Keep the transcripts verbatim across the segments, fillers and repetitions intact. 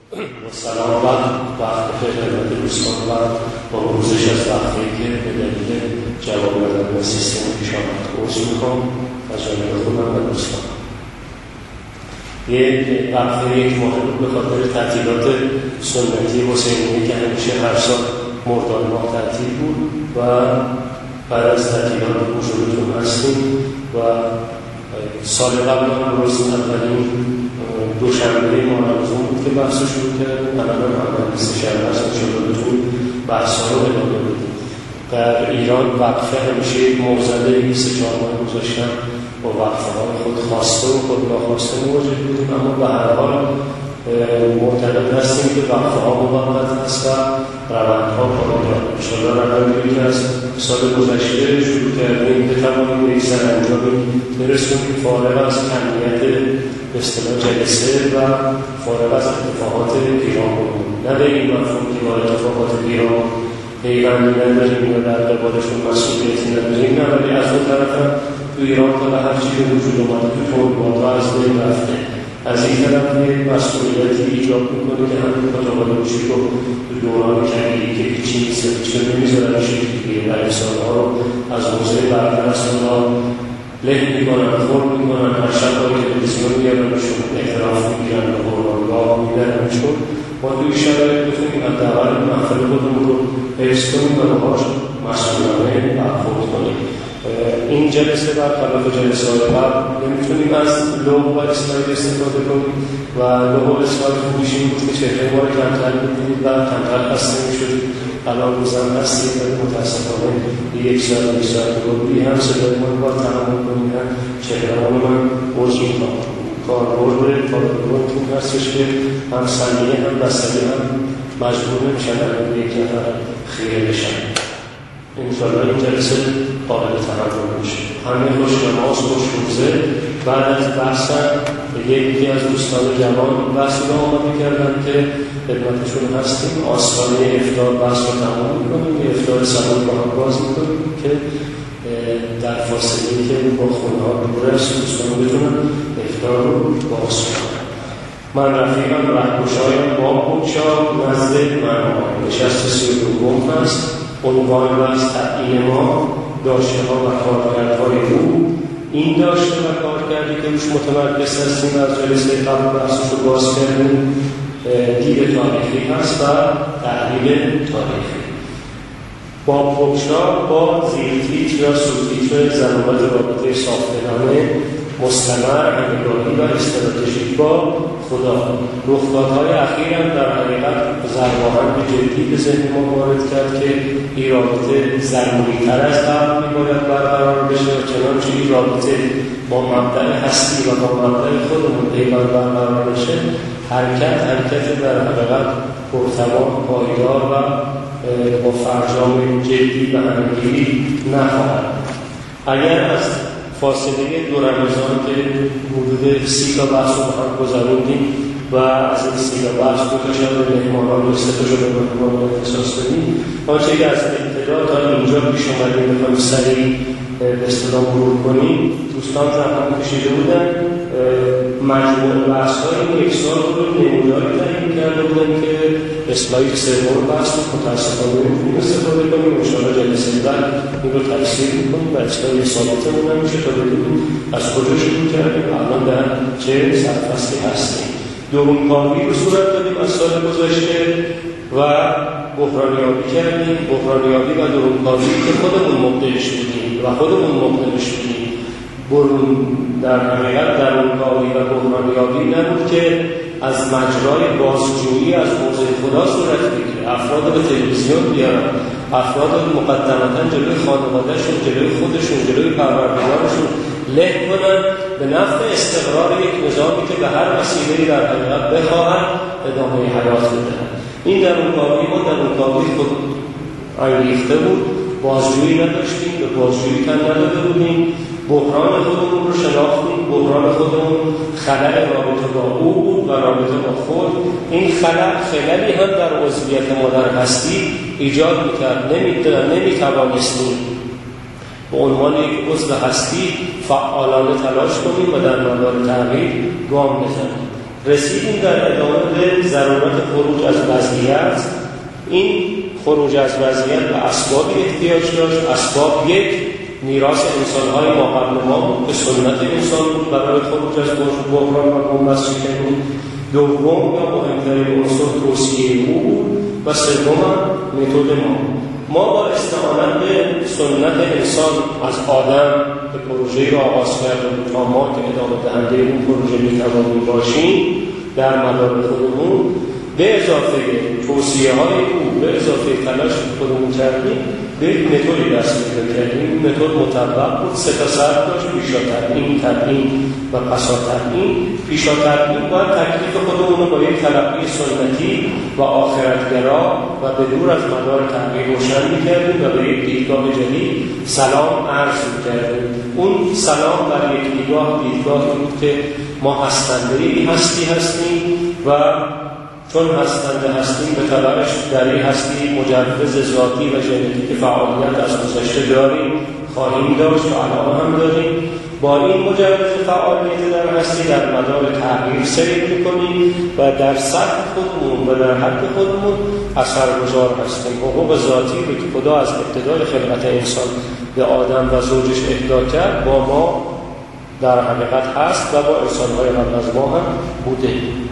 با سلام و وقت خدمت دوستان و با پرسش از وقتی که به دلیل جواب دادن سیستم پیش آمد عذر می‌خوام از جانب خودم و دوستان. یک وقفه یک ماه بود به خاطر تعطیلات سنتی حسینیه که همیشه هر سال مرداد ماه تعطیل بود و بعد از تعطیلات حضورتون هستیم و سال قبل هم روز اولین دوشنبه ماه رمضان بود که بحث شروع کردیم. الان هم هم بیست شهر بحث شروعتون بحث ها رو ادامه بدیم. در ایران وقفه همیشه یک موزده بیست و چهار ماه گذاشتن با وقفه های خود خواسته و خود ناخواسته مواجه بودیم، اما به هر حال معتقد هستیم که وقفه ها موقت هست و روندها پایدار. انشاءالله روندی که از سال گذشته شروع کردیم بتوانیم به یک سرانجامی برسیم که فارغ از کمیت به اصطلاح جلسه و فارغ از اتفاقات پیرامون بود. نه به این مفهوم که با اتفاقات پیرامون پیوندی نداریم یا در قبالشون مسئولیتی نداریم، نه، ولی از اون طرف هم تو ایران تا به هر چی به وجود اومده تو تولیدات‌ها از بین رفته. از این طرف یک مسئولیتی ایجاب میکنه که همین کتاب‌های موشی رو تو دوران کمی که هیچی نیست هیچی نمیذارن شکل بگیره و انسان‌ها رو از حوزه برپرستان‌ها له میکنن، خورد میکنن، هر شب‌های تلویزیون میارنشون اعتراف میگیرن و قربانگاه میبرنشون. ما توی شرایط بتونیم حداقل محفل خودمون رو حفظ کنیم و باهاش مسئولانه برخورد کنیم. این جلسه برخلاف جلسه های قبل نمیتونیم از لوگو و اسلاید استفاده کنیم و لوگو و اسلاید خوبیش این بود که چهره ما رو کمتر میدید و کمتر خسته میشدید. الان روزم هستیم و متاسفانه یک ساعت یک ساعت روبی هم صدای ما رو باید تحمل کنیم، هم چهره ما رو من عرض میکنم. کاربرد کاربردتون هستش که هم سنیه هم بسته هم مجبور نمیشن الان به یک نفر خیره بشن. انشاءالله این جلسه قابل تحمل میشه. همه خوش نماز خوش روزه. بعد از بحثم یکی از دوستان جوان بحث رو آماده کردن که خدمتشون هستیم. آستانه افطار بحث رو تمام میکنیم، افطار سبب با هم باز میکنیم که در فاصله که با خونه ها دور است دوستان بتونن افطار رو باز کنن. من رفیقم رهگشایم با بودشا نزد من نشست سی و دوم هست. عنوان و از تعیین ما داشته ها و کارکردهای او. این داشته و کارکردی که روش متمرکز هستیم از جلسه قبل بحثش رو باز کردیم دید تاریخی هست و تحلیل تاریخی. با پوکشا با زیرتیتر یا سوتیتر زمانت رابطه صافدلانه مستمر، همگانی و استراتژیک با خدا. رخدادهای اخیر هم در حقیقت ضرباهن به جدی به ذهن ما وارد کرد که این رابطه ضروری‌تر از قبل می‌باید برقرار بشه و چنانچه این رابطه با مبدأ هستی و با مبدأ خودمون پیوند برقرار بشه، حرکت حرکت در حقیقت پرتوان، پایدار و با فرجام جدی و همگیری نخواهد. اگر از فاصله دو رمضان که حدود سی تا بحث رو هم گذروندیم و از این سی تا بحث دو تا شب به مهمانان و سه تا شب به مهمانان احساس بدیم، آنچه که از ابتدا تا اینجا پیش اومدیم بخواهیم سریع به اصطلاح مرور کنیم، دوستان زحمت کشیده بودن مجموع بحث‌های یک سال رو نموداری تعیین کرده بودن که اسلاید سوم بحث رو متاسفانه نمی‌تونیم استفاده کنیم. انشاءالله جلسه بعد این رو تفسیر می‌کنیم و اسلاید ثابتمون نمیشه تا ببینیم از کجا شروع کردیم، الان در چه سرفصلی هستیم. درونکاوی رو صورت دادیم از سال گذشته و بحرانیابی کردیم. بحرانیابی و درونکاوی که خودمون مبدعش بودیم و خودمون مبدعش بودیم. برون در حقیقت درونکاوی و بحرانیابی نبود که از مجرای بازجویی از حوزه خدا صورت بگیره. افراد به تلویزیون بیارن، افراد مقدمتا جلوی خانوادهشون، جلوی خودشون، جلوی پروردگارشون له کنن به نفع استقرار یک نظامی که به هر وسیله‌ای در حقیقت بخواهن ادامه حیات بدهن. این درونکاوی ما درونکاوی خود انگیخته بود. بازجویی نداشتیم، به بازجویی تن نداده بودیم. بحران خودمون رو شناختیم. بحران خودمون خلل رابطه با او بود و رابطه با خود. این خلل خللی هم در عضویت ما در هستی ایجاد میکرد. نمیتوانستیم به عنوان یک عضو هستی فعالانه تلاش کنیم و در مدار تغییر گام بزنیم. رسیدیم در ادامه به ضرورت خروج از وضعیت، این خروج از وضعیت به اسبابی احتیاج داشت. اسباب یک، میراث انسان‌های ما قبل ما بود که سنت انسان بود برای خروج از بحران و بنبست شکنی. دوم یا مهمترین عنصر توصیه او بود و سوم متد ما. ما با استعانت به سنت انسان از آدم که پروژه‌ای را آغاز کرده بود تا ما که ادامه دهنده اون پروژه می‌توانیم باشیم در مدار خودمون، به اضافه توصیه‌های او، به اضافه تلاش خودمون کردیم، به یک متدی دست پیدا کردیم. این متد مطبق بود، سه تا سر داشت: پیشا تبیین، تبیین و پسا تبیین. پیشا تبیین باید تکلیف خودمون رو با یک تلقی سنتی و آخرتگرا و به دور از مدار تغییر روشن می‌کردیم و به یک دیدگاه جدید سلام عرض می‌کردیم. اون سلام بر یک دیدگاه دیدگاهی بود که ما هستنده‌ای هستی هستیم و چون هستنده هستیم به تبعش در این هستی مجوز ذاتی و ژنتیک فعالیت از گذشته داریم، خواهیم داشت و الان هم داریم. با این مجوز فعالیت در هستی در مدار تغییر سیر می‌کنیم و در سطح خودمون و در حد خودمون اثرگذار هستیم. حقوق ذاتی رو که خدا از ابتدای خلقت انسان به آدم و زوجش اهدا کرد با ما در حقیقت هست و با انسان‌های قبل از ما هم بوده.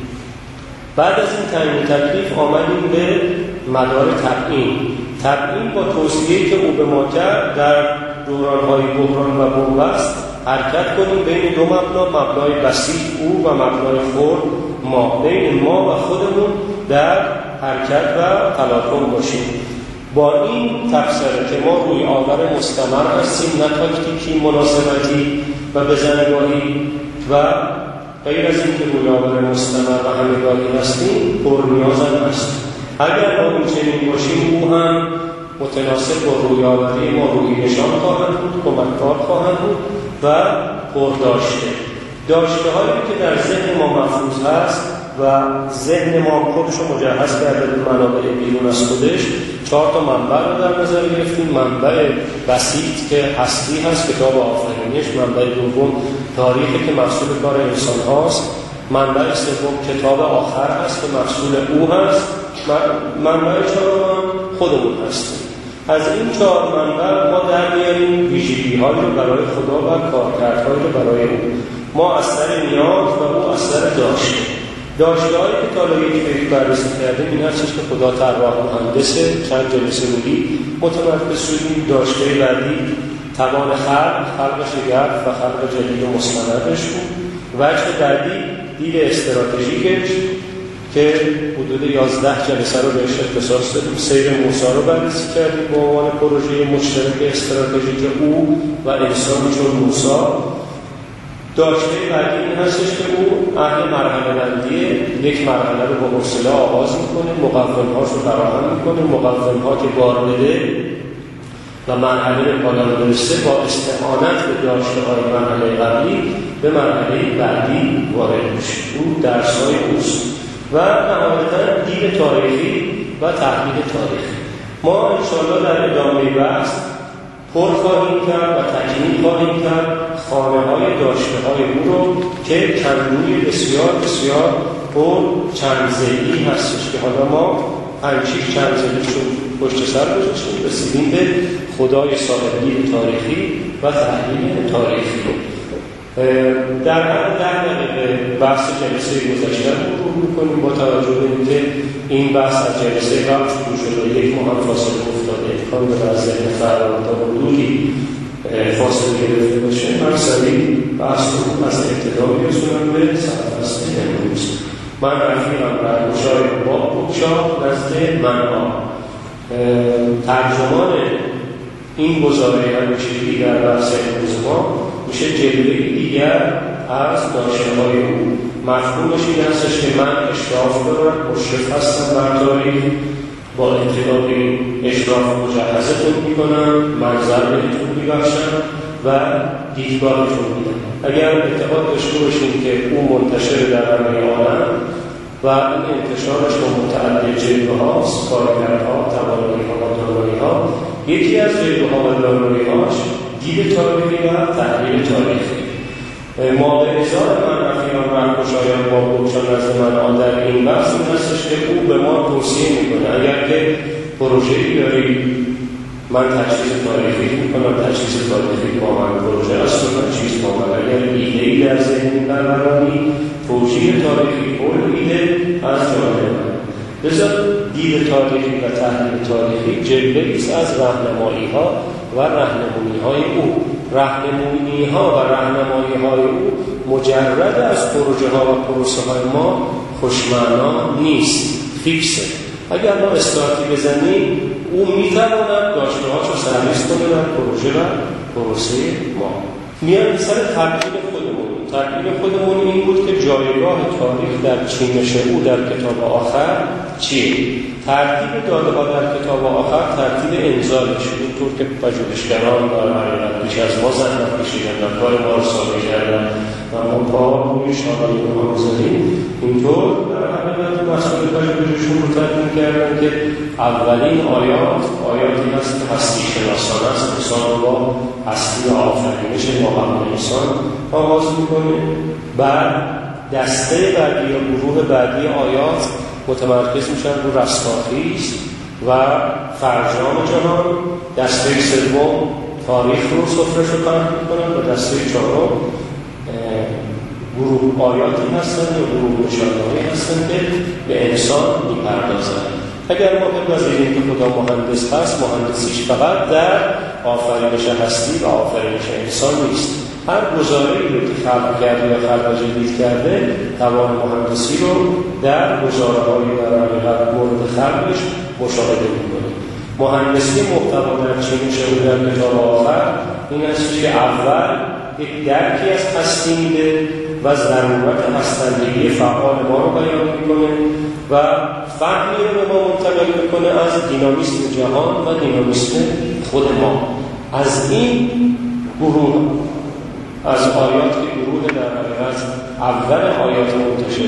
بعد از این تعیین تکلیف آمدیم به مدار تبیین. تبیین با توصیه‌ای که او به ما کرد در دوران‌های بحران و بنبست حرکت کنیم بین دو مبنا، مبنای بسیط او و مبنای خرد ما، بین ما و خودمون در حرکت و تلاطم باشیم. با این تفسیر که ما روی آور مستمر هستیم، نه تاکتیکی، مناسبتی و بزنگاهی و غیر از این که روی آور مستمر و همگاهی هستیم، پرنیاز هم هستیم. اگر ما این چنین باشیم، او هم متناسب با روی آوری ما روی نشان خواهند بود، کمککار خواهند بود و پرداشته. داشته هایی که در ذهن ما محفوظ هست و ذهن ما خودش رو مجهز کرده به منابع بیرون از خودش، چهار تا منبع رو در نظر گرفتیم. منبع بسیط که هستی هست، کتاب آفرینش. منبع دوم تاریخی که محصول کار انسان هاست. منبع سوم کتاب آخر هست که محصول او هست. منبع چهارم خودمون هستیم. از این چهار منبع ما در میاریم ویژگی‌هایی رو برای خدا و کارکردهایی رو برای او. ما از سر نیاز و او از سر داشته. داشته هایی که تا یک فکر بررسی کردیم این هستش که خدا طراح مهندسه. چند جلسه بودی متمرکز شدیم. داشته بعدی توان خلق، خلق شگرف و خلق جدید و مستندش بود. وجه بعدی دید استراتژیکش که حدود یازده جلسه رو بهش اختصاص دادیم. سیر موسی رو بررسی کردیم به عنوان پروژه مشترک استراتژیک او و انسانی چون موسی. داشته بعدی این هستش که او اهل مرحله بندیه. یک مرحله رو با حوصله آغاز میکنه، مقوم‌هاش رو فراهم میکنه، مقوم‌ها که بار بده و مرحله به پایان برسه با استعانت به داشته‌های مرحله قبلی به مرحله بعدی وارد میشه. او درس‌های اوست و نهایتاً دید تاریخی و تحلیل تاریخی. ما انشاءالله در ادامه بحث پر خواهیم کرد و تکمیل خواهیم کرد خانه‌های داشته‌های او رو که کندوی بسیار بسیار پر چند ضلعی هستش که حالا ما پنج شش چند ضلعشون پشت سر گذاشتیم، رسیدیم به خدای صاحب دید تاریخی و تحلیل تاریخی. در هر ده دقیقه بحث جلسه گذشته رو مرور می‌کنیم با توجه به اینکه این بحث از جلسه قبل شروع شده، یک ماه هم فاصله افتاده، امکان داره از ذهن فرار تا حدودی فاصله گرفته باشه. من سریع بحث رو از ابتدا می‌رسونم به سرفصل امروز. من رفیقم برگشای باب بکشا نزد منها. ترجمان این گزاره همیشگی در بحث امروز ما میشه جلوه دیگر از داشته‌های او. مفهومش این هستش که من اشراف دارم، مشرف هستم بر تاریخ، با انتقاد اشراف مجهزتون میکنم، منظر بهتون میبخشم و دیدگاهتون میدم. اگر اعتقاد داشته باشیم که او منتشر در همه عالم و این انتشارش با متعدد جلوه هاست، کارکردها، توانایی‌ها و دانایی‌ها، یکی از جلوه ها و دانایی‌هاش دید تاریخی و تحلیل تاریخی. ما به ازای من رفیقان رهگشایان با گفشان نزد من در این بحث این هستش که او به ما توصیه میکنه اگر که پروژه‌ای داری، من تجهیز تاریخی میکنم، تجهیز تاریخی با من پروژه است و تجهیز با من اگر ایده‌ای در ذهن برقراری توجیه تاریخی کل ایده از جانب من. لذا دید تاریخی و تحلیل تاریخی جلوه‌ای است از راهنمایی‌ها و راهنمایی‌های او. راهنمایی‌ها و راهنمایی‌های او مجرد از پروژه‌ها و پروسه‌های ما خوشمعنا نیست، فیکسه. اگر ما استارتی بزنیم او میتواند داشته‌هاش رو سرویس کنه در پروژه و پروسه ما. میان سر تبدیل خودمون تبدیل خودمون این بود که جایگاه تاریخ در چینش او در کتاب آخر چیه؟ ترتیب داده ها در کتاب آخر ترتیب انزالش، اینطور که پژوهشگران در حقیقت پیش از ما زحمت کشیدن و کار ما رو ساده کردن و ما پا روی شاهدی ها می‌ذاریم، اینطور در حقیقت مسئول پژوهششون رو تدوین کردن که اولین آیات آیاتی هست که هستی شناسانه است، انسان رو با هستی و آفرینش ما قبل انسان آغاز میکنه. بعد دسته بعدی یا گروه بعدی آیات متمرکز میشن رو رستاخیز و فرجام جهان. دسته سوم تاریخ رو سفرش رو پرد میکنن و دسته چهارم گروه آیاتی هستن یا گروه نشانه‌هایی هستن که به انسان میپردازن. اگر ما بپذیریم که خدا مهندس هست، مهندسیش فقط در آفرینش هستی و آفرینش انسان نیست. هر گزاره‌ای رو که خلق کرده یا خلق جدید کرده توان مهندسی رو در گزاره‌های در حقیقت مورد خلقش مشاهده می‌کنه. مهندسی محتوا در چینش او در کتاب آخر این است که اول یک درکی از هستی میده و ضرورت هستندگی فعال ما رو بیان میکنه و فهمی رو به ما منتقل میکنه از دینامیسم جهان و دینامیسم خود ما. از این گروه از آیات که گروه در حقیقت اول آیات منتشر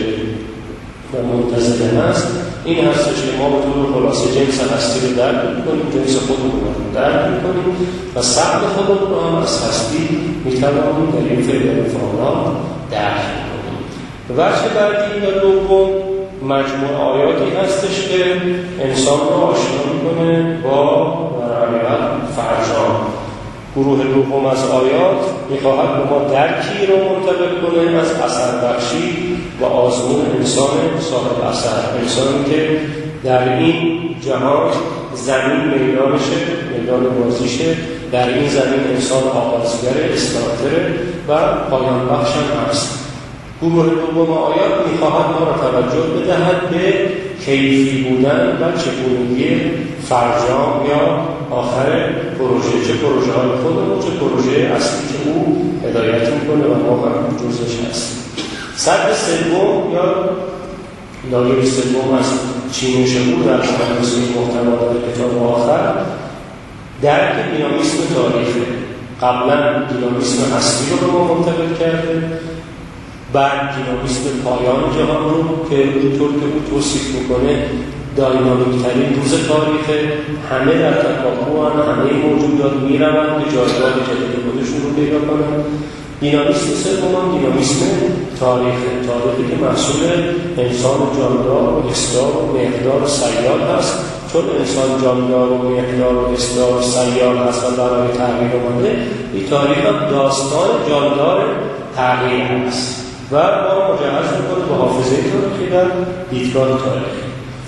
و منتظر است، این هستش که ما به طور خلاصه جنس هستی رو درک میکنیم، جنس خودمون رو درک میکنیم و سبب خودمون رو هم از هستی میتوانیم در این فعل انفعالات درک میکنیم. وجه بعدی یا دوم مجموع آیاتی هستش که انسان رو آشنا میکنه با در حقیقت فرجام. گروه دوم از آیات میخواهد به ما درکی رو منتقل کنه از اثر بخشی و آزمون انسان صاحب اثر، انسانی که در این جهان زمین میدانشه، میدان بازیشه، در این زمین انسان آغازگر استارتره و پایان بخش هم هست. گروه دوم آیات میخواهد ما را توجه بدهد به کیفی بودن و چگونگی فرجام یا آخر پروژه، چه پروژه های خودمون چه پروژه اصلی که او هدایت میکنه و ما هم جزش هست. سطح سوم یا لایه سوم از چینش او در مهندسی محتوا در کتاب آخر درک دینامیسم تاریخه. قبلا دینامیسم هستی رو به ما منتقل کرده، بعد دینامیسم پایان جهان رو که اینطور که او توصیف میکنه داینامیک ترین روز تاریخه، همه در تکاپوان، همه موجودات میروند که جایگاه جدید خودشون رو پیدا کنند. دینامیسم سوم دینامیسم تاریخه، تاریخی که محصول انسان جاندار و اسدار و مقدار و سیال هست. چون انسان جاندار و مقدار و اسدار و سیال هست و برای تغییر آمده، این تاریخ هم داستان جاندار تغییر هست و ما مجهز میکنه به حافظه تاریخی در دیدگاه تاریخی.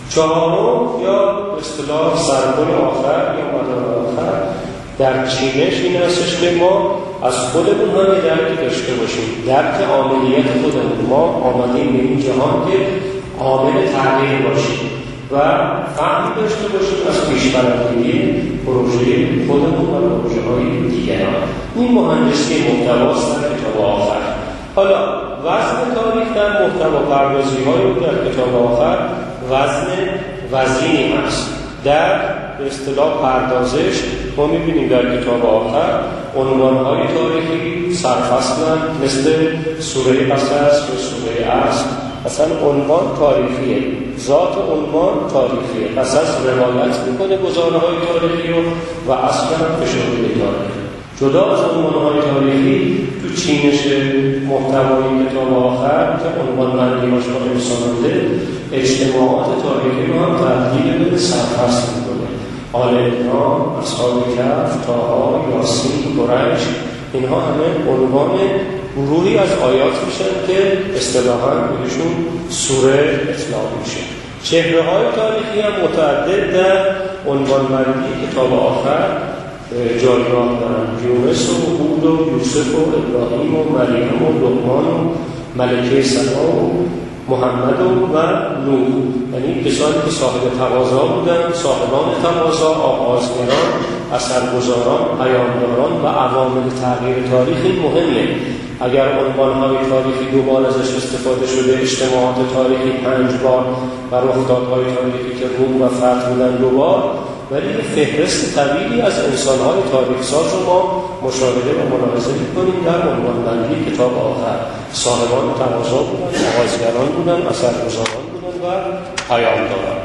چهارم یا اصطلاح سرکل آخر یا مدار آخر در چینش این هستش که ما از خودمون هم یه درکی داشته باشیم، درک عاملیت خودمون. ما آمدیم به این جهان که عامل تغییر باشیم و فهم داشته باشیم از پیشبرندگی پروژه خودمون و پروژه های دیگران. این مهندسی محتواست در کتاب آخر. حالا وزن تاریخ در محتوا پردازی های در کتاب آخر وزن وزینی هست. در به اصطلاح پردازش ما می‌بینیم در کتاب آخر عنوان‌های تاریخی سرفصلن، مثل سوره قصص و سوره عصر. اصلا عنوان تاریخیه، ذات عنوان تاریخیه. قصص روایت می‌کنه گزاره‌های تاریخی رو و اصلا فشرده تاریخی. جدا از عنوان‌های تاریخی تو چینش محتوای کتاب آخر که عنوان بندی‌هاش با انسان‌بوده، اجتماعات تاریخی رو هم تبدیل به سرفصل می‌کنه. آل عمران، اصحاب کهف، طه، یاسین، قریش، اینها همه عنوان گروهی از آیات میشن که اصطلاحاً بهشون سوره اطلاق میشه. چهره‌های تاریخی هم متعدد در عنوان‌بندی کتاب آخر جایگاه دارن. یونس و هود و یوسف و ابراهیم و مریم و لقمان و ملکه سبا و محمد و نوح، یعنی کسانی که صاحب تقاضا بودن، صاحبان تقاضا، آغازگران، اثرگذاران، پیامبران و عوامل تغییر تاریخ. این مهمه. اگر عنوان‌های تاریخی دو بار ازش استفاده شده، اجتماعات تاریخی پنج بار و رخدادهای تاریخی که روم و فتح بودن دو بار، ولی فهرست طویلی از انسان‌های تاریخ ساز رو ما مشاهده و ملاحظه می‌کنیم در عنوان‌بندی کتاب آخر. صاحبان تقاضا بودن، آغازگران بودن، اثرگذاران بودن و پیامبران.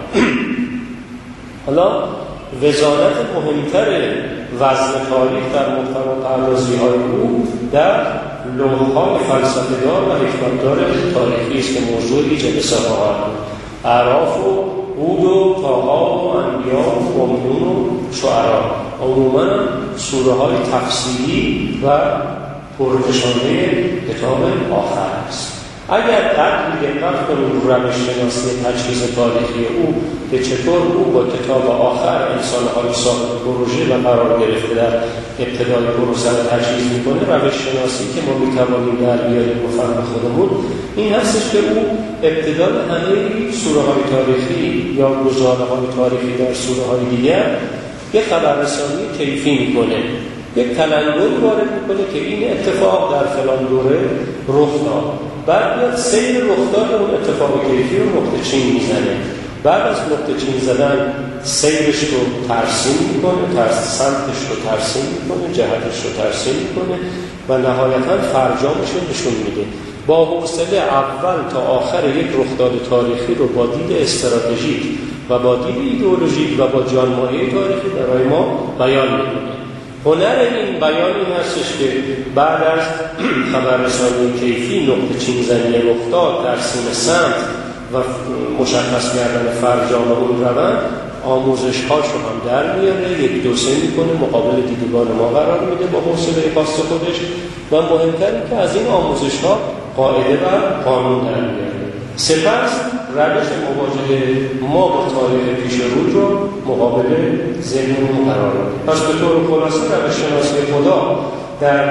حالا وزارت مهمتر وزن تاریخ در محتوا پردازی‌های او در لوح‌های فلسفه‌دار و حکمت‌دار تاریخی است که موضوع جلسه خواهد بود. اعراف و هود و طه و انبیا و مؤمنون و شعرا، عموماً سوره‌های تفصیلی و پرفشانده کتاب آخر است. اگر قدری دقت کنیم روش شناسی تجهیز تاریخی او که چطور او با کتاب آخر انسان‌های صاحب پروژه و قرار گرفته در ابتدای پروسه را تجهیز می‌کنه، روش شناسی که ما می‌توانیم در بیاریم و فهم خودمون این هستش که او ابتدای همه سوره‌های تاریخی یا گزاره‌های تاریخی در سوره‌های دیگر یک خبررسانی کیفی می‌کنه، یک تلنگری وارد می‌کنه که این اتفاق در فلان دوره رخ داد. بعد میاد سیر رخداد اون اتفاق کیفی رو نقطه چین میزنه. بعد از نقطه چین زدن سیرش رو ترسیم میکنه، ترس سمتش رو ترسیم میکنه، جهتش رو ترسیم میکنه و نهایتاً فرجامش رو نشون میده. با حوصله اول تا آخر یک رخداد تاریخی رو با دید استراتژیک و با دید ایدئولوژیک و با جانمایه تاریخی برای ما بیان میکنه. هنر این بیان این هستش که بعد از خبررسانی کیفی نقطه چین زنی رخداد، ترسیم سمت و مشخص کردن فرجام اون روند، آموزش هاش رو هم در میاره، یک دوسه میکنه، مقابل دیدگان ما قرار میده با حوصله خاص خودش و مهمتر این که از این آموزش ها قاعده و قانون در میاره. سپس روش مواجهه ما با تاریخ پیش رو رو مقابل ذهنمون قرار میده. پس به طور خلاصه روش شناسی خدا در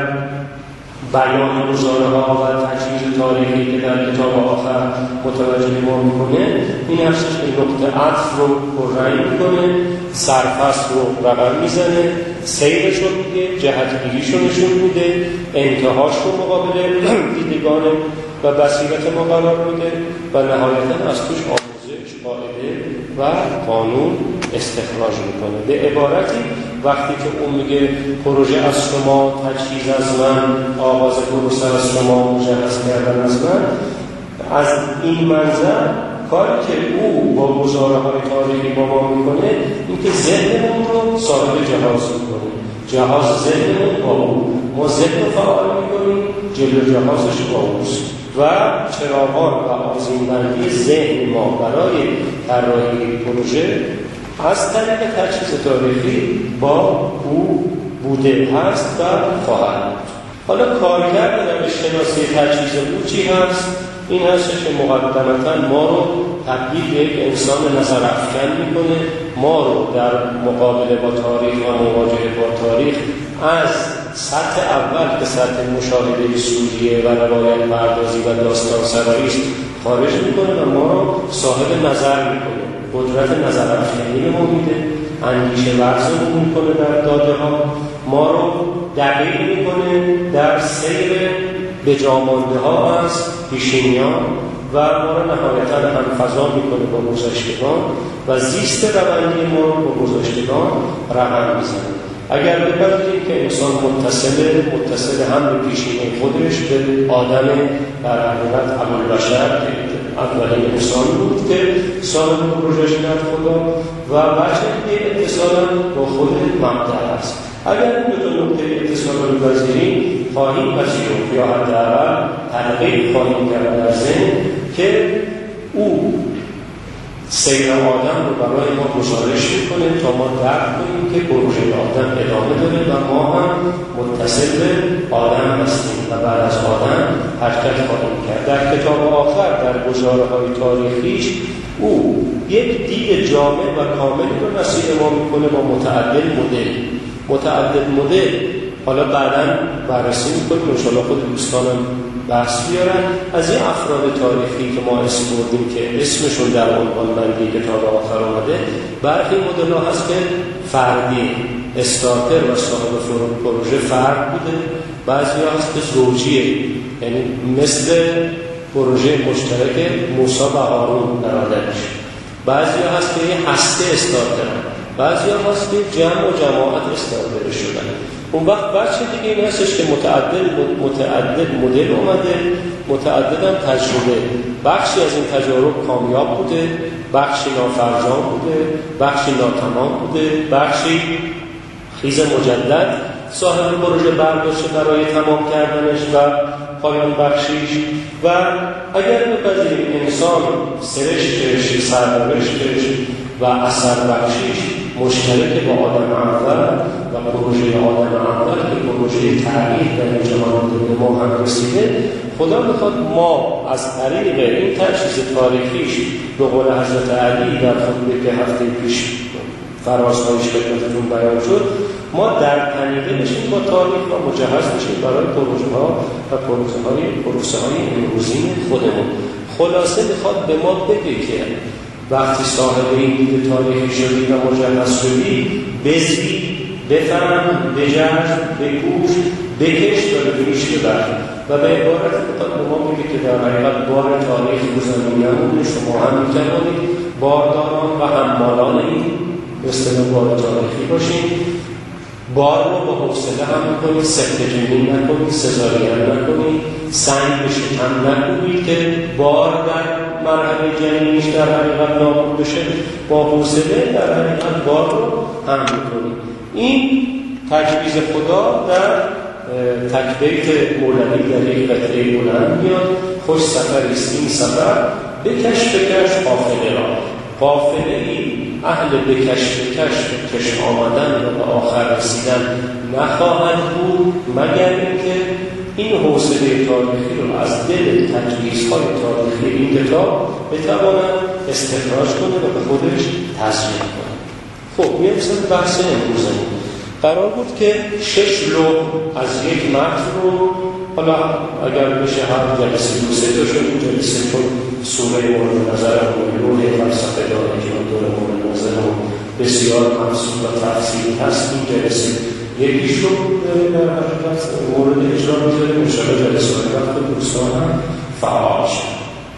بیان گزاره‌ها و تجهیز تاریخی که در کتاب آخر متوجه ما میکنه این هستش که نقطه عطف رو پررنگ میکنه، سرفصل رو رقم میزنه، سیرش رو میگه، جهتگیریش رو نشون میده، انتهاش رو مقابل دیدگان و بصیرت ما قرار میده و نهایتاً از توش آموزش، قاعده و قانون استخراج میکنه. به عبارتی وقتی که اون میگه پروژه از شما، تجهیز از من، آغاز پروسه از شما، مجهز کردن از من، از این منظر کاری که او با گزاره‌های تاریخی با ما میکنه این که ذهنمون رو صاحب جهاز میکنه. جهاز ذهنمون با او، ما ذهن رو فعال میکنیم، جلو جهازش با اوست و چراغان و آذین‌بندی ذهن ما برای طراحی پروژه از طریق تجهیز تاریخی با او بوده هست و خواهد بود. حالا کارکرد روش شناسی تجهیز او چی هست؟ این هست که مقدمتاً ما رو تبدیل به یک انسان نظر افکن میکنه، ما رو در مقابله با تاریخ و مواجهه با تاریخ از سطح اول که سطح مشاهده سوریه و روایت پردازی و داستان سرایی است خارج میکنه و ما رو صاحب نظر میکنه، قدرت نظر افکنی به ما میده، اندیشه ورزمون میکنه در داده ها، ما رو دقیق میکنه در سیر به جامانده ها از پیشینیان و ما رو نهایتاً هم فضا میکنه با گذشتگان و زیست روندی ما رو با گذشتگان رقم میزنه. اگر بپذیریم که انسان متصل متصل هم به پیشینه خودش به آدم در حقیقت ابوالبشر که اولین انسان بود که صاحب پروژه در خدا و بچه که اتصالا با خود مبدأ است. اگر این دو تا نکته اتصال رو بپذیریم خواهیم پذیرفت یا حداقل تحقیق خواهیم کرد در ذهن که او سیر آدم رو برای ما گزارش میکنه تا ما درک کنیم که پروژه آدم ادامه داره و ما هم متصل به آدم هستیم و بعد از آدم حرکت خواهیم کرد. در کتاب آخر در گزاره های تاریخیش او یک دید جامع و کاملی رو نصیب ما میکنه با متعدد مدل. متعدد مدل حالا بعداً بررسی میکنیم، انشاءالله خود دوستانم بحث بیارن از این افراد تاریخی که ما اسم بردیم که اسمشون در عنوان بندی کتاب آخر آمده. برخی مدل ها هست که فردی استارتر و صاحب پروژه فرد بوده، بعضی ها هست که زوجیه، یعنی مثل پروژه مشترک موسی و هارون برادرش. بعضی ها هست که یه هسته استارتر، بعضی ها هست که جمع و جماعت استارتر شدن. اون وقت بچه دیگه این هستش که متعدد متعدد مدل اومده، متعدد هم تجربه. بخشی از این تجارب کامیاب بوده، بخشی نافرجام بوده، بخشی ناتمام بوده، بخشی خیز مجدد صاحب پروژه برداشته برای تمام کردنش و پایان بخشیش. و اگر بپذیریم انسان سرشتش، سرنوشتش و اثر بخشیش مشترک با آدم اول و پروژه آدم اول که پروژه تغییر در این جهان به ما هم رسیده، خدا میخواد ما از طریق این تجهیز تاریخیش به قول حضرت علی در خطبه که هفته پیش فرازهایش خدمتتون بیان شد، ما در تنیده بشیم با تاریخ و مجهز بشیم برای پروژه ها و پروژه های پروسه های امروزین خودمون. خلاصه میخواد به ما بگه که وقتی صاحب این دید تاریخی شدی و مجهز شدی، بزی، بفهم، بجرد، بگوش، بکش و بگیش ببر. و به عبارت میخواد به ما بگه که در حقیقت بار تاریخ روزنیمون شما هم میتوانید بارداران و حمالان این اصطلاح بار تاریخی باشید. بار رو با حوصله هم میکنید، سکته جنین نکنید، سزارین نکنید، سنگ به شکم نکنید که بار در مرحله جنینیش در حقیقت نابود بشه. با حوصله در حقیقت بار رو هم میکنید. این تجویز خدا در تکبیت مولوی در یک قطعه بلند میاد: خوش سفریست این سفر، بکش بکش قافله را. قافله ای اهل بکش بکش بکش آمدن و به آخر رسیدن نخواهد بود مگر اینکه این حوصله تاریخی رو از دل تجویزهای تاریخی این کتاب بتواند استخراج کنه و به خودش تزریق کنه. خب میرسیم بحث امروزمون. قرار بود که شش لوح از یک متن رو، حالا اگر بشه هر جلسه دو سه تا شد، جلسه چون سوره مورد نظر و لوح فلسفه داره که اون دور مورد نظر و بسیار محصول و تفصیلی هست، این جلسه یکیش رو در حقیقت مورد اجرا میذاریم. انشاءالله جلسه های وقت دوستان هم فعال شد.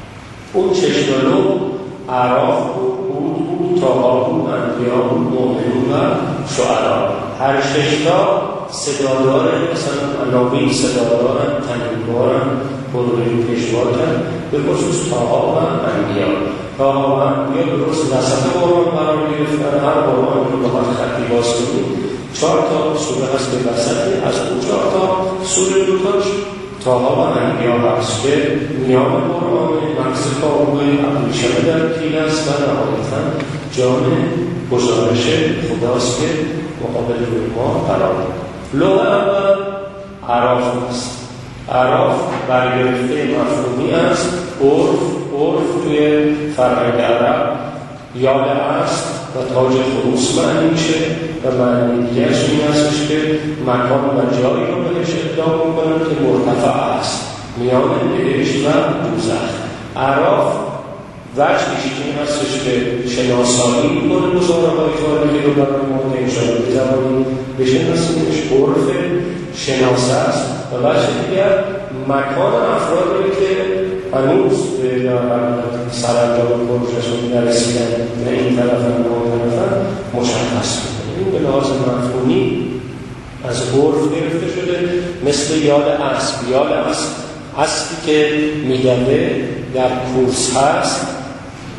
اون شش لوح اعراف بود، هود بود، طه بود، انبیا بود، مؤمنون و شعرا. هر ششتا صداداره، مثلا عناوین صدادارن، تنینبارن، پروژه پیشوارن، به خصوص طه و انبیا. طه و انبیا درست وسط قرآن قرار گرفتن. هر قرآن رو با هم خطی باز کنید، چهار تا سوره هست به وسطه، از اون چهار تا سوره دوتاش طه و انبیا هست که میان قرآن مغز کامل ابریشم در پیل است و نهایتا جان گزارش خداست که مقابل روی ما قرار دارد. لوح اول اعراف است. اعراف برگرفته مفهومی است. عرف عرف توی فرهنگ عرب یال است و تاج خروس معنی میشه و معنی دیگرش این هستش که مکان و جایی رو بهش ادعا میکنن که مرتفع است، میان بهشت و دوزخ. اعراف وجهش این هستش که شناسایی میکنه گزاره های تاریخی رو برای ما انشاءالله بزنیم بشناسیمش. عرف شناسه است و وجه دیگر مکان افرادی که هنوز به سرانجام پروژه‌شون نرسیدن، نه این طرف نه اون طرف، مشخص میکنه. این به لحاظ مفهومی از عرف گرفته شده، مثل یاد اسب. یاد اسب اسبی که میدوه در کورس هست،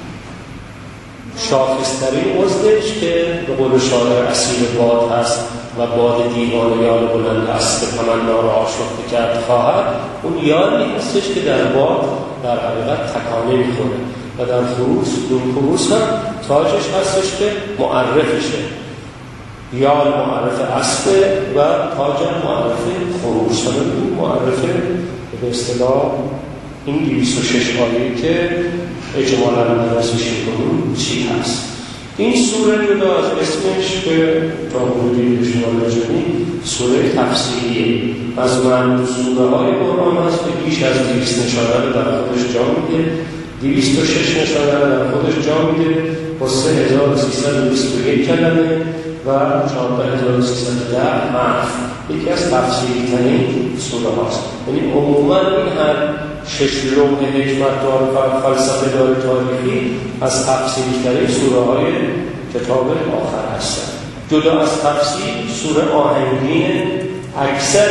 شاخصترین عضوش که به قول شاعر اسیر باد هست و باد دیوانه یال بلند است که تمنا را آشفته کرد خواهد، اون یالی هستش که در باد در حقیقت تکانه میخوره و در خروس دون خروس هم تاجش هستش که معرفشه. یال معرف اسب و تاج معرف خروس. حالا این معرف به اصطلاح این دویست و شش آیه که اجمالا درسش میکنیم چی هست. این سوره جدا از اسمش که تا حدودی به شما رجوعی سوره تفسیریه، از من سوره های قرآن هست که بیش از دویست نشانه در خودش جا میده، دویست و شش نشانه در خودش جا میده با سه هزار و سیصد و بیست و یک کلمه و چهارده هزار و سیصد و ده حرف. یکی از تفسیری ترین سوره هاست. یعنی عموما این هر شش لوح حکمت دار و فلسفه دار تاریخی از تفسیری ترین سوره های کتاب آخر هستند. جدا از تفسیر، سوره آهنگین اکثر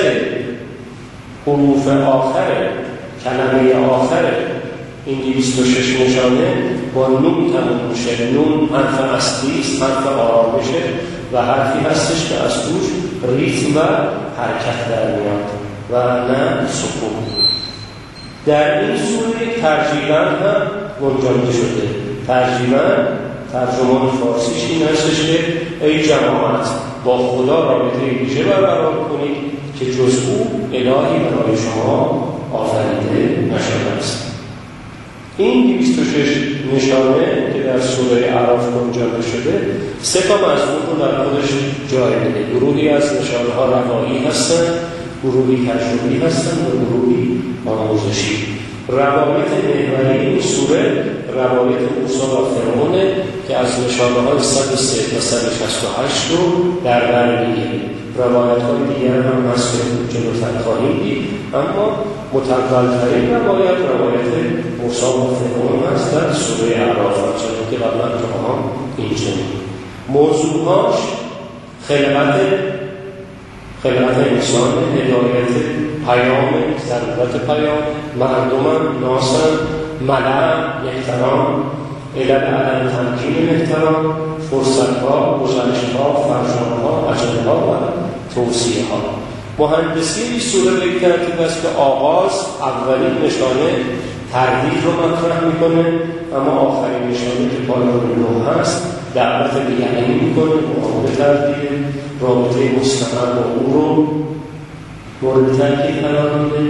حروف آخر کلمه آخر این دویست و شش نشانه با نون تموم میشه. نون حرف اصلی است، حرف آرامشه و حرفی هستش که از توش ریتم و حرکت در میاد و نه سکون. در این سوره ترجیحاً هم منجمد شده. ترجیحاً ترجمان فارسیش این هستش که ای جماعت با خدا رابطه ویژه برقرار کنید که جز او الهی برای شما آفریده نشده است. این دویست و شش نشانه که در سوره اعراف منجمد شده سه تا مضمون رو در خودش جای میده. گروهی از نشانه ها روایی هستند، گروهی تجربی هستند و گروهی آموزشی. روایت محوری این سوره روایت موسی و فرعون که از نشانه های صد و سه تا صد و شصت و هشت رو در بر میگیره. روایت های دیگر هم هست که جلوتر خواهیم دید، اما متولترین روایت روایت موسی و فرعون هست در سوره اعراف، چون که قبلا تو هم اینجا موضوعهاش خلقت خلقت انسان، هدایت، پیام، ضرورت پیام، مردم، ناسن، ملع، احترام، علل علم تمکین احترام، فرصتها، گزارشها، فرجانها، اجلها و توصیه ها. مهندسی این سوره به ترتیب است که آغاز اولین نشانه تردید رو مطرح میکنه، اما آخرین نشانه که پایان نو هست دعوت به یقین میکنه، معامله تردید، رابطه مستقر با او رو مورد تاکید قرار میده،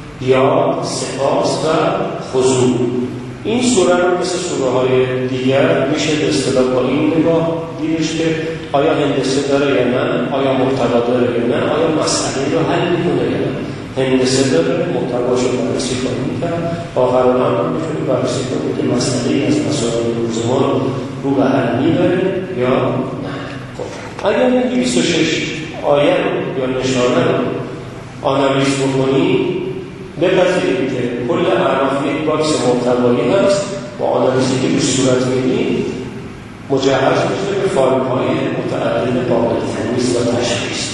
یا سپاس و خضوع. این سوره رو مثل سوره های دیگر میشه به اصطلاح با این نگاه دیدش که آیا هندسه داره یا نه، آیا محتوا داره یا نه، آیا مسئله رو حل میکنه یا نه. هندسه داره، محتواش رو بررسی خواهیم کرد، آخران هم میتونیم بررسی کنیم که مسئله از مسائل روز ما رو به حل میبره یا نه. خب اگر این دویست و شش آیه یا نشانه رو آنالیز بکنیم، بپذیریم که کل اعراف یک باکس محتوایی هست با آنالیزی که به صورت میدیم مجهز میشه به فایل‌های متعدد قابل تمیز و تشخیص.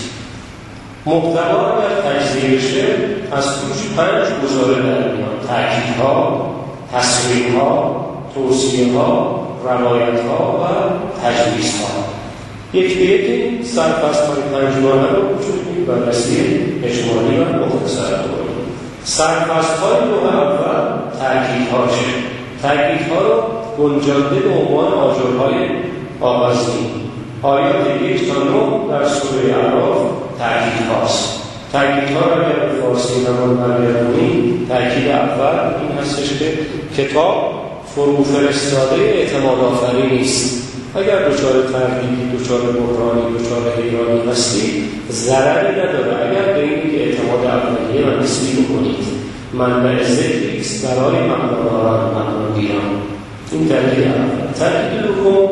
محتوا اگر تجزیه بشه از توش پنج گزاره در میاد: تأکیدها، تصریح‌ها، توصیه‌ها، روایت‌ها و تجویزها. یک به یک سرفصل‌های پنجگانه رو می‌تونیم بررسی اجمالی و مختصر کنیم. سرفصل‌های نوع اول تأکیدهاشه. تأکیدها رو گنجانده به عنوان آجرهای آغازین. آیات یک تا نه در سوره اعراف تأکیدهاست. تأکیدها رو اگر به فارسی نمان برگردونیم، تأکید اول این هستش که کتاب فرو فرستاده اعتماد آفرین نیست. اگر دچار تردیدی، دچار بحرانی، دچار حیرانی هستی، ضرری نداره اگر به اینی که اعتماد اولیه و نسبی بکنید. منبع ذکری است برای معناداران، معناگیران. این تأکید اول. تأکید دوم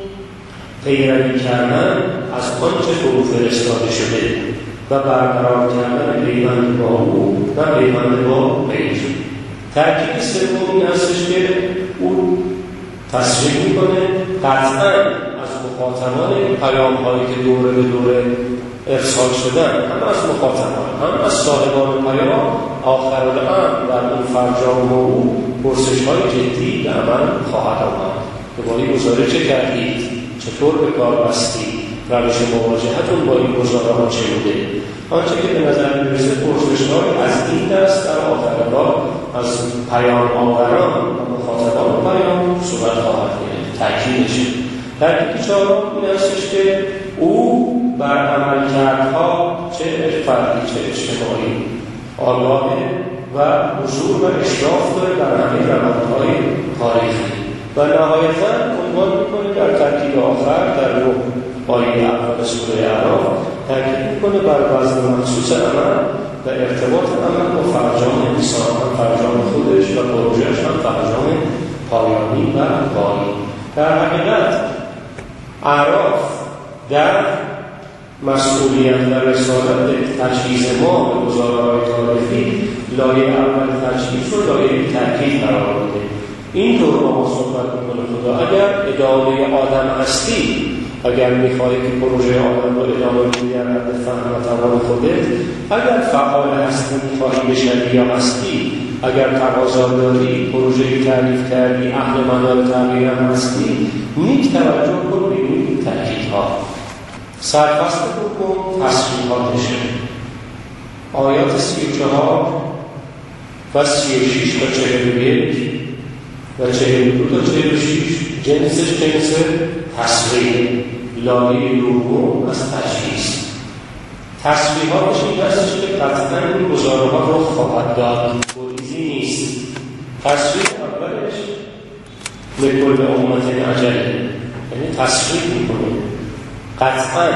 پیروی کردن از آنچه فرو فرستاده شده و برقرار کردن پیوند با او و پیوند با غیر. تأکید سوم این هستش که او تصریح میکنه قطعاً از مخاطبان پیام هایی که دوره به دوره ارسال شدن، هم از مخاطبان هم از صاحبان پیام، آخرالامر در اون فرجام و او پرسش های جدی به عمل خواهد آمد. دوباره گزارش چه کردید؟ چطور به کار بستید؟ روش مواجهتون با این گزاره ها چه بوده؟ آنچه که به نظر میرسه پرسش‌های از این دست در آخر کار از پیام آوران و مخاطبان پیام صورت خواهد گرفت. تأکیدشه تأکید چهارم این هستش که او بر عملکردها چه فردی چه اجتماعی آگاهه و حضور و اشراف داره در همه روندهای تاریخی و نهایتاً عنوان میکنه در ترکیب آخر در نوع آیه اول سوره اعراف تاکید میکنه بر وزن مخصوص عمل و ارتباط عمل و فرجام انسان، هم فرجام خودش و پروژهش، هم فرجام پایانی و بانی. در حقیقت اعراف در مسئولیت و رسالت تجهیز ما به گزاره‌های تاریخی لایه اول تجهیز و لایه تأکید قرار میده. این طور با ما صحبت میکنه خدا اگر ادامه آدم هستی، اگر میخواهی که پروژه آدم رو ادامه بدی در حد فهم و توان خودت، اگر فعال هستی میخواهی بشوی یا هستی، اگر تقاضا داری پروژه‌ای تعریف کردی اهل منال تغییر هم هستی، نیک توجه کن به این تأکیدها. سرفصل دوم تصریحاتشه. آیات سی و چهار و سی و شش تا چهل و یک و چهل و دو تا چهل و شش جنسش جنس تصریح، لایه دوم از تجهیز. تصریحاتش این هستش که قطعاً این گزاره‌ها رو خواهد داد، گریزی نیست. تصریح اولش لکل امت اجل، یعنی تصریح میکنه قطعاً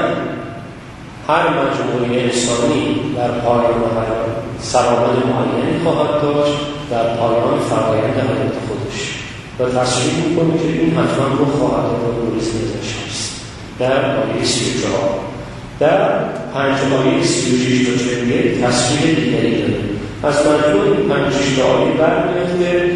هر مجموعه انسانی در پایان سرآمد معینی خواهد داشت در پایان فرآیند حیات خودش و تصریح میکنه که این حتما رو خواهد داد و گریز نیست. در آیه سی و چهار در پنج آیه سی و شش تا چهل و یک تصریح دیگری داره. از مجموع این پنج شش آیه برمی‌گرده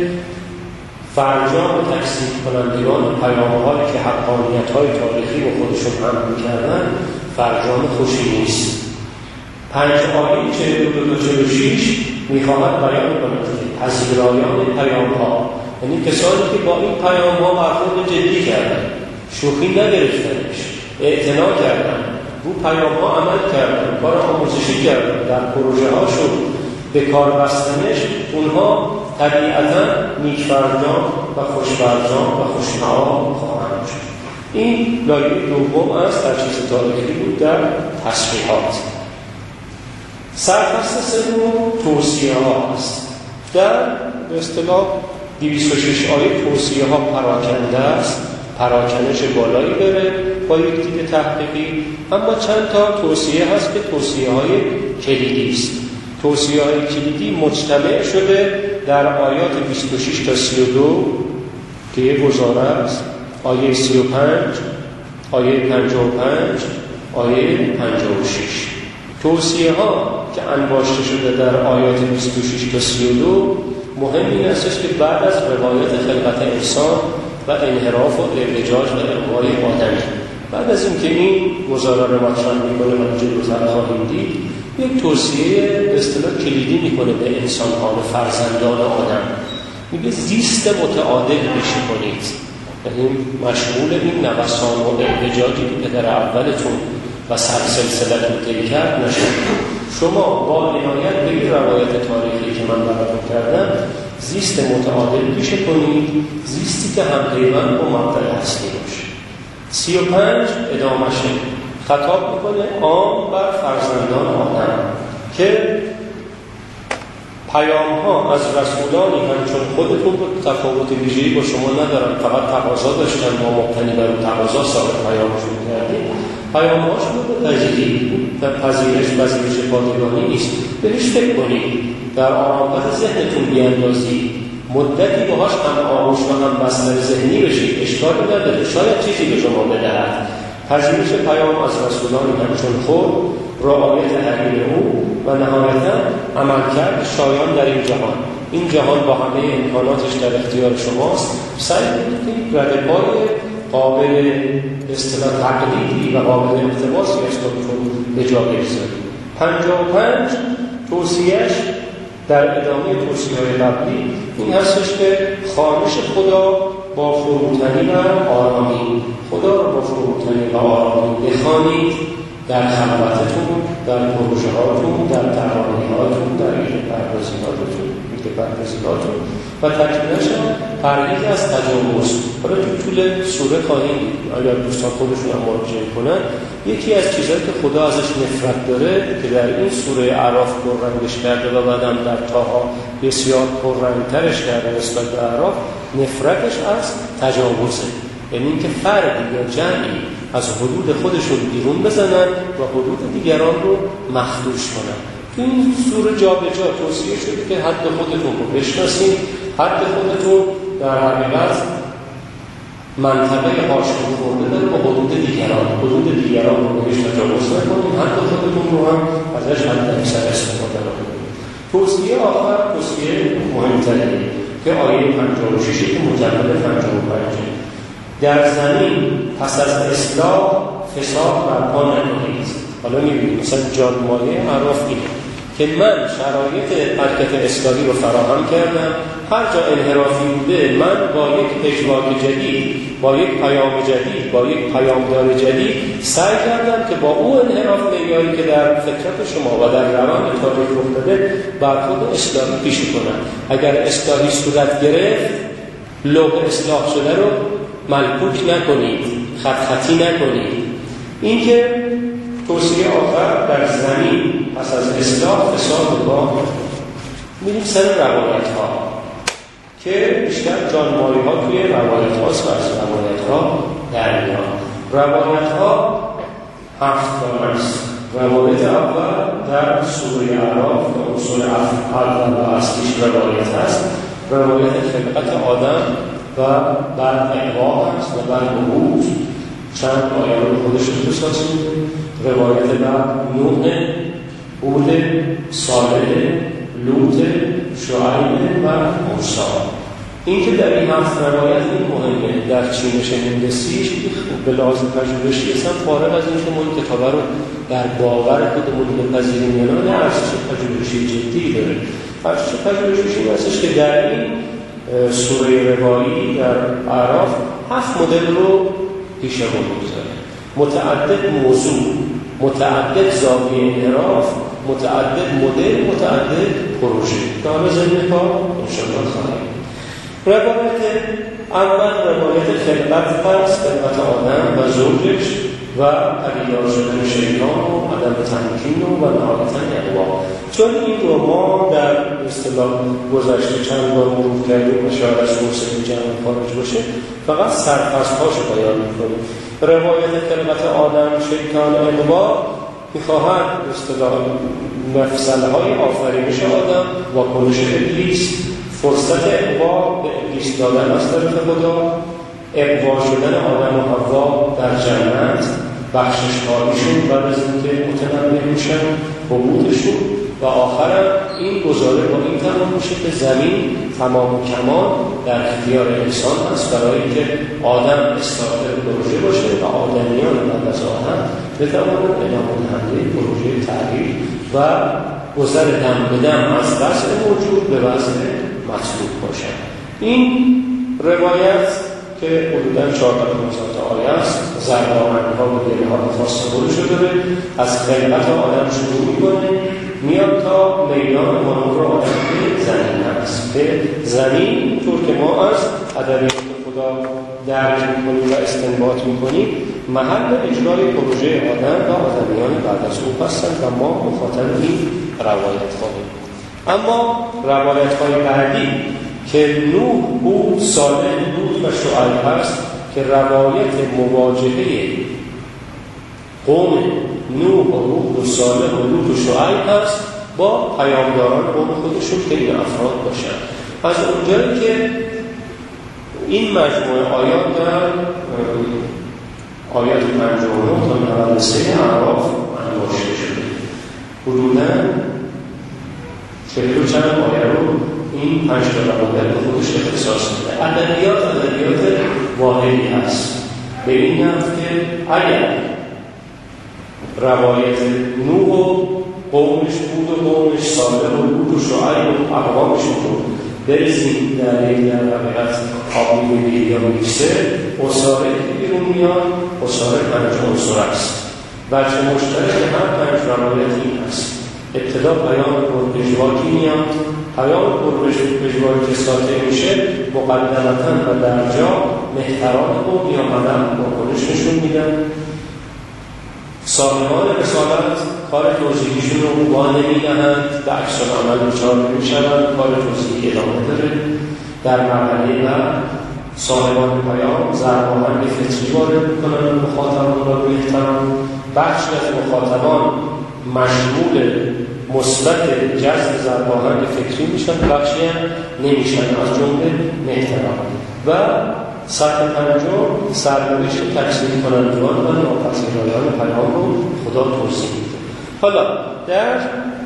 فرجام تکذیب کنندگان پیام‌هایی که حقانیت‌های تاریخی و خودشون حمل می‌کردن فرجام خوشی نیست. پنج آیه چهل و دو تا چهل و شش می‌خواهد بیان کند که پذیرایان پیام‌ها، یعنی کسانی که با این پیام‌ها برخورد جدی کردن، شوخی نگرفتنش، اعتنا کردن، رو پیام‌ها عمل کردن، کار آموزشی کردن، در پروژه‌هاشون به کار بستنش، اونها طبیعتاً نیکفرجام و خوشفرجام و خوشمعاب خواهند شد. این لایه دوم است در چیز تاریخی بود در تصریحات. سرفصل سوم توصیه ها است. در به اصطلاح دویست و شش آیه توصیه ها پراکنده است، پراکنش بالایی داره با یک دید تحقیقی، اما چند تا توصیه هست که توصیه های کلیدی است. توصیه های کلیدی مجتمع شده در آیات بیست و شش تا سی و دو که یک گزاره است، آیه سی و پنج، آیه پنجاه و پنج، آیه پنجاه و شش. توصیه ها که انباشته شده در آیات بیست و شش تا سی و دو مهم این است که بعد از روایت خلقت انسان و انحراف و ارتجاج و اغوای آدمی، بعد از اینکه این گزاره رو مطرح میکنه و جلوتر خواهیم دید، یک توصیه به اصطلاح کلیدی میکنه به انسان‌ها و فرزندان آدم. میگه زیست متعادل پیشه کنید، یعنی مشمول این نوسان و ارتجاجی که در اولتون و سلسلتون طی کرد نشد. شما با عنایت به این روایت تاریخی که من براتون کردم زیست متعادل پیشه کنید، زیستی که همپیوند با مبدأ اصلی باشه. سی و پنج ادامشه خطاب میکنه عام بر فرزندان آدم که پیام ها از رسولانی همچون خودتون رو تفاوت ویژه‌ای با شما ندارن، فقط تقاضا داشتن، ما مبتنی بر اون تقاضا صاحب پیامشون کردیم. پیام هاشون رو پذیرید و پذیرش پذیرش پادگانی نیست. بهش فکر کنید، در آرامگاه ذهنتون بیاندازید، مدتی باهاش هم آغوش و هم بستر ذهنی بشید، اشکالی نداره، شاید چیزی به شما بدهد. پذیرش پیام از رسولانی همچون خود، رعایت حقیق او و نهایتا عملکرد شایان در این جهان. این جهان با همه امکاناتش در اختیار شماست، سعی کنید ردپای قابل اصطلاح تقلیدی و قابل اقتباسی استادتون به جا بگذارید. پنجاه و پنج توصیهش در ادامه توصیه‌های قبلی این هستش که خوانش خدا با فروتنی و آرامی، خدا رو با فروتنی و آرامی بخوان میخوانید در خلوتتون، در پروژه هاتون، در ترانه هاتون، در ایده پردازی هاتون، ایده پردازی هاتون و تکمیلش هم پرهیز از تجاوز. حالا تو طول سوره خواهیم دید، اگر دوستان خودشون هم مراجعه کنن، یکی از چیزهایی که خدا ازش نفرت داره که در این سوره اعراف پررنگش کرده و بعدم در طاها بسیار پررنگترش کرده نسبت به اعراف، نفرتش از تجاوزه. یعنی اینکه فردی یا جمعی از حدود خودشون بیرون بزنن و حدود دیگران رو مخدوش کنن. تو این سوره جا به جا توصیه شده که حد خودتون رو بشناسید، حد خودتون در حقیقت منطقه حاشیه خورده داره با حدود دیگران، حدود دیگران رو بهش تجاوز نکنید، حد خودتون رو هم ازش حد اکثر استفاده کنید. توصیه آخر توصیه مهمتره که آیه پنجاه و شش که مکمل پنجاه و پنج، در زمین پس از اصلاح فساد برپا نکنید. حالا می‌بینید مثلا جانمایه اعراف اینه که من شرایط حرکت اصلاحی رو فراهم کردم، هر جا انحرافی بوده من با یک پژواک جدید، با یک پیام جدید، با یک پیامدار جدید سعی کردم که با او انحراف معیاری که در فطرت شما و در روند تاریخ رخ داده برخورد اصلاحی پیش کنم. اگر اصلاحی صورت گرفت، لوح اصلاح شده رو ملکوک نکنید، خط خطی نکنید. این که توصیه آخر در زمین پس از اصلاح فساد با میریم سر روایت ها که بیشتر جانمایی ها توی روایت هاست و از روایت ها در میان. روایت ها هفت تا است. روایت اول در سوره اعراف و اصول اول و اصلیش روایت هست، روایت خلقت آدم و بعد اقوا هست و بعد عروج چند آیه رو خودش رو بسازیم. روایت بعد نوح، هود، صالح، لوط، شعیب و موسی. این که در این هفت روایت این مهمه در چینش هندسیش به لازم پژوهشی اصلا فارغ از اینکه ما این کتابه رو در باور خودمون بپذیریم یا نه، ارزش پژوهشی جدی داره. ارزش پژوهشی این هستش که در این سوره روایی در اعراف هفت مدل رو پیش رو بگذاره. متعدد موضوع، متعدد زاویه انحراف، متعدد مدل، متعدد پروژه. که حالا ضمن کار انشاءالله خواهیم. روایت اول روایت خلقت هست، خلقت آدم و زوجش و پدیدار شدن شیطان و عدم تمکین و نهایتاً اقوا. چون این رو ما در اصطلاح گذشته چند بار مرور کردیم و شاید از موسیقی جمع خارج باشه، فقط سرفصل‌هاش رو بیان می‌کنیم. روایت خلقت آدم، شیطان، اقوا می‌خواهد اصطلاح مفصل‌های آفرینش آدم، واکنش ابلیس، فرصت اقوا به ابلیس دادن از طرف خدا، اقوا شدن آدم و حوا در جنت، بخشش کاریشون و از اینکه متنبه میشن حبودشون و آخرم این گزاره با این تمام میشه که زمین تمام و کمال در اختیار انسان هست برای اینکه آدم استارتر پروژه باشه و آدمیان بعد از آدم بتوانند ادامه دهنده پروژه تغییر و گذر دم به دم از وضع موجود به وضع مطلوب باشد. این روایت که حدوداً چهارصد تا پانصد تا آیه است، زربانها و دلها رو فاصله شده داره، از خلقت آدم شروع میکنه میاد تا میدان مانور آدم به زمین هست. به زمین طور که ما از ادبیات خدا درک میکنیم و استنباط میکنیم محل اجرای پروژه آدم و آدمیان بعد از او هستند و ما مخاطب این روایت خواهیم. اما روایت های بعدی که نوح، هود، صالح، لوط و شعیب هست که روایت مواجهه قوم نوح و هود و صالح و لوط و شعیب هست با پیامداران قوم خودشون که این افراد باشن. از اونجایی که این مجموعه آیات در آیات پنجاه و نه تا نود و سه اعراف انباشته شده. حدوداً چهل و چند آیه رو این پنج تا روایت به خودش اختصاص میده. ادبیات ادبیات واحدی هست به این نحو که اگر روایت نوح و قومش، هود و قومش، صالح و لوط و شعیب و اقوامشون رو برسیم در یک در روایت آبی یا میکسه، اصاره که بیرون میان اصاره پنج عنصر است. وجه مشترک هر پنج روایت این است: ابتدا پیام پرپژواکی میاد. پیام پرپژواکی که ساطع میشه مقدمتاً و در جا مهتران قوم یا مدن واکنش نشون میدن. صاحبان رسالت کار توضیحیشون رو با نمیدهند، به عکس العمل دچار نمیشوند، کار توضیحی ادامه داره. در مرحله بعد صاحبان پیام ضرباهنگ فطری وارد میکنن مخاطبان را به احترام. بخشی از مخاطبان مشمول مثبت جذب ضرباهنگ فکری میشن، بخشی هم نمیشن، از جمله احترام. و سطح پنجم سرنوشت تکثیر کنندگان و ناپذیرایان پیام رو خدا توضیح میده. حالا در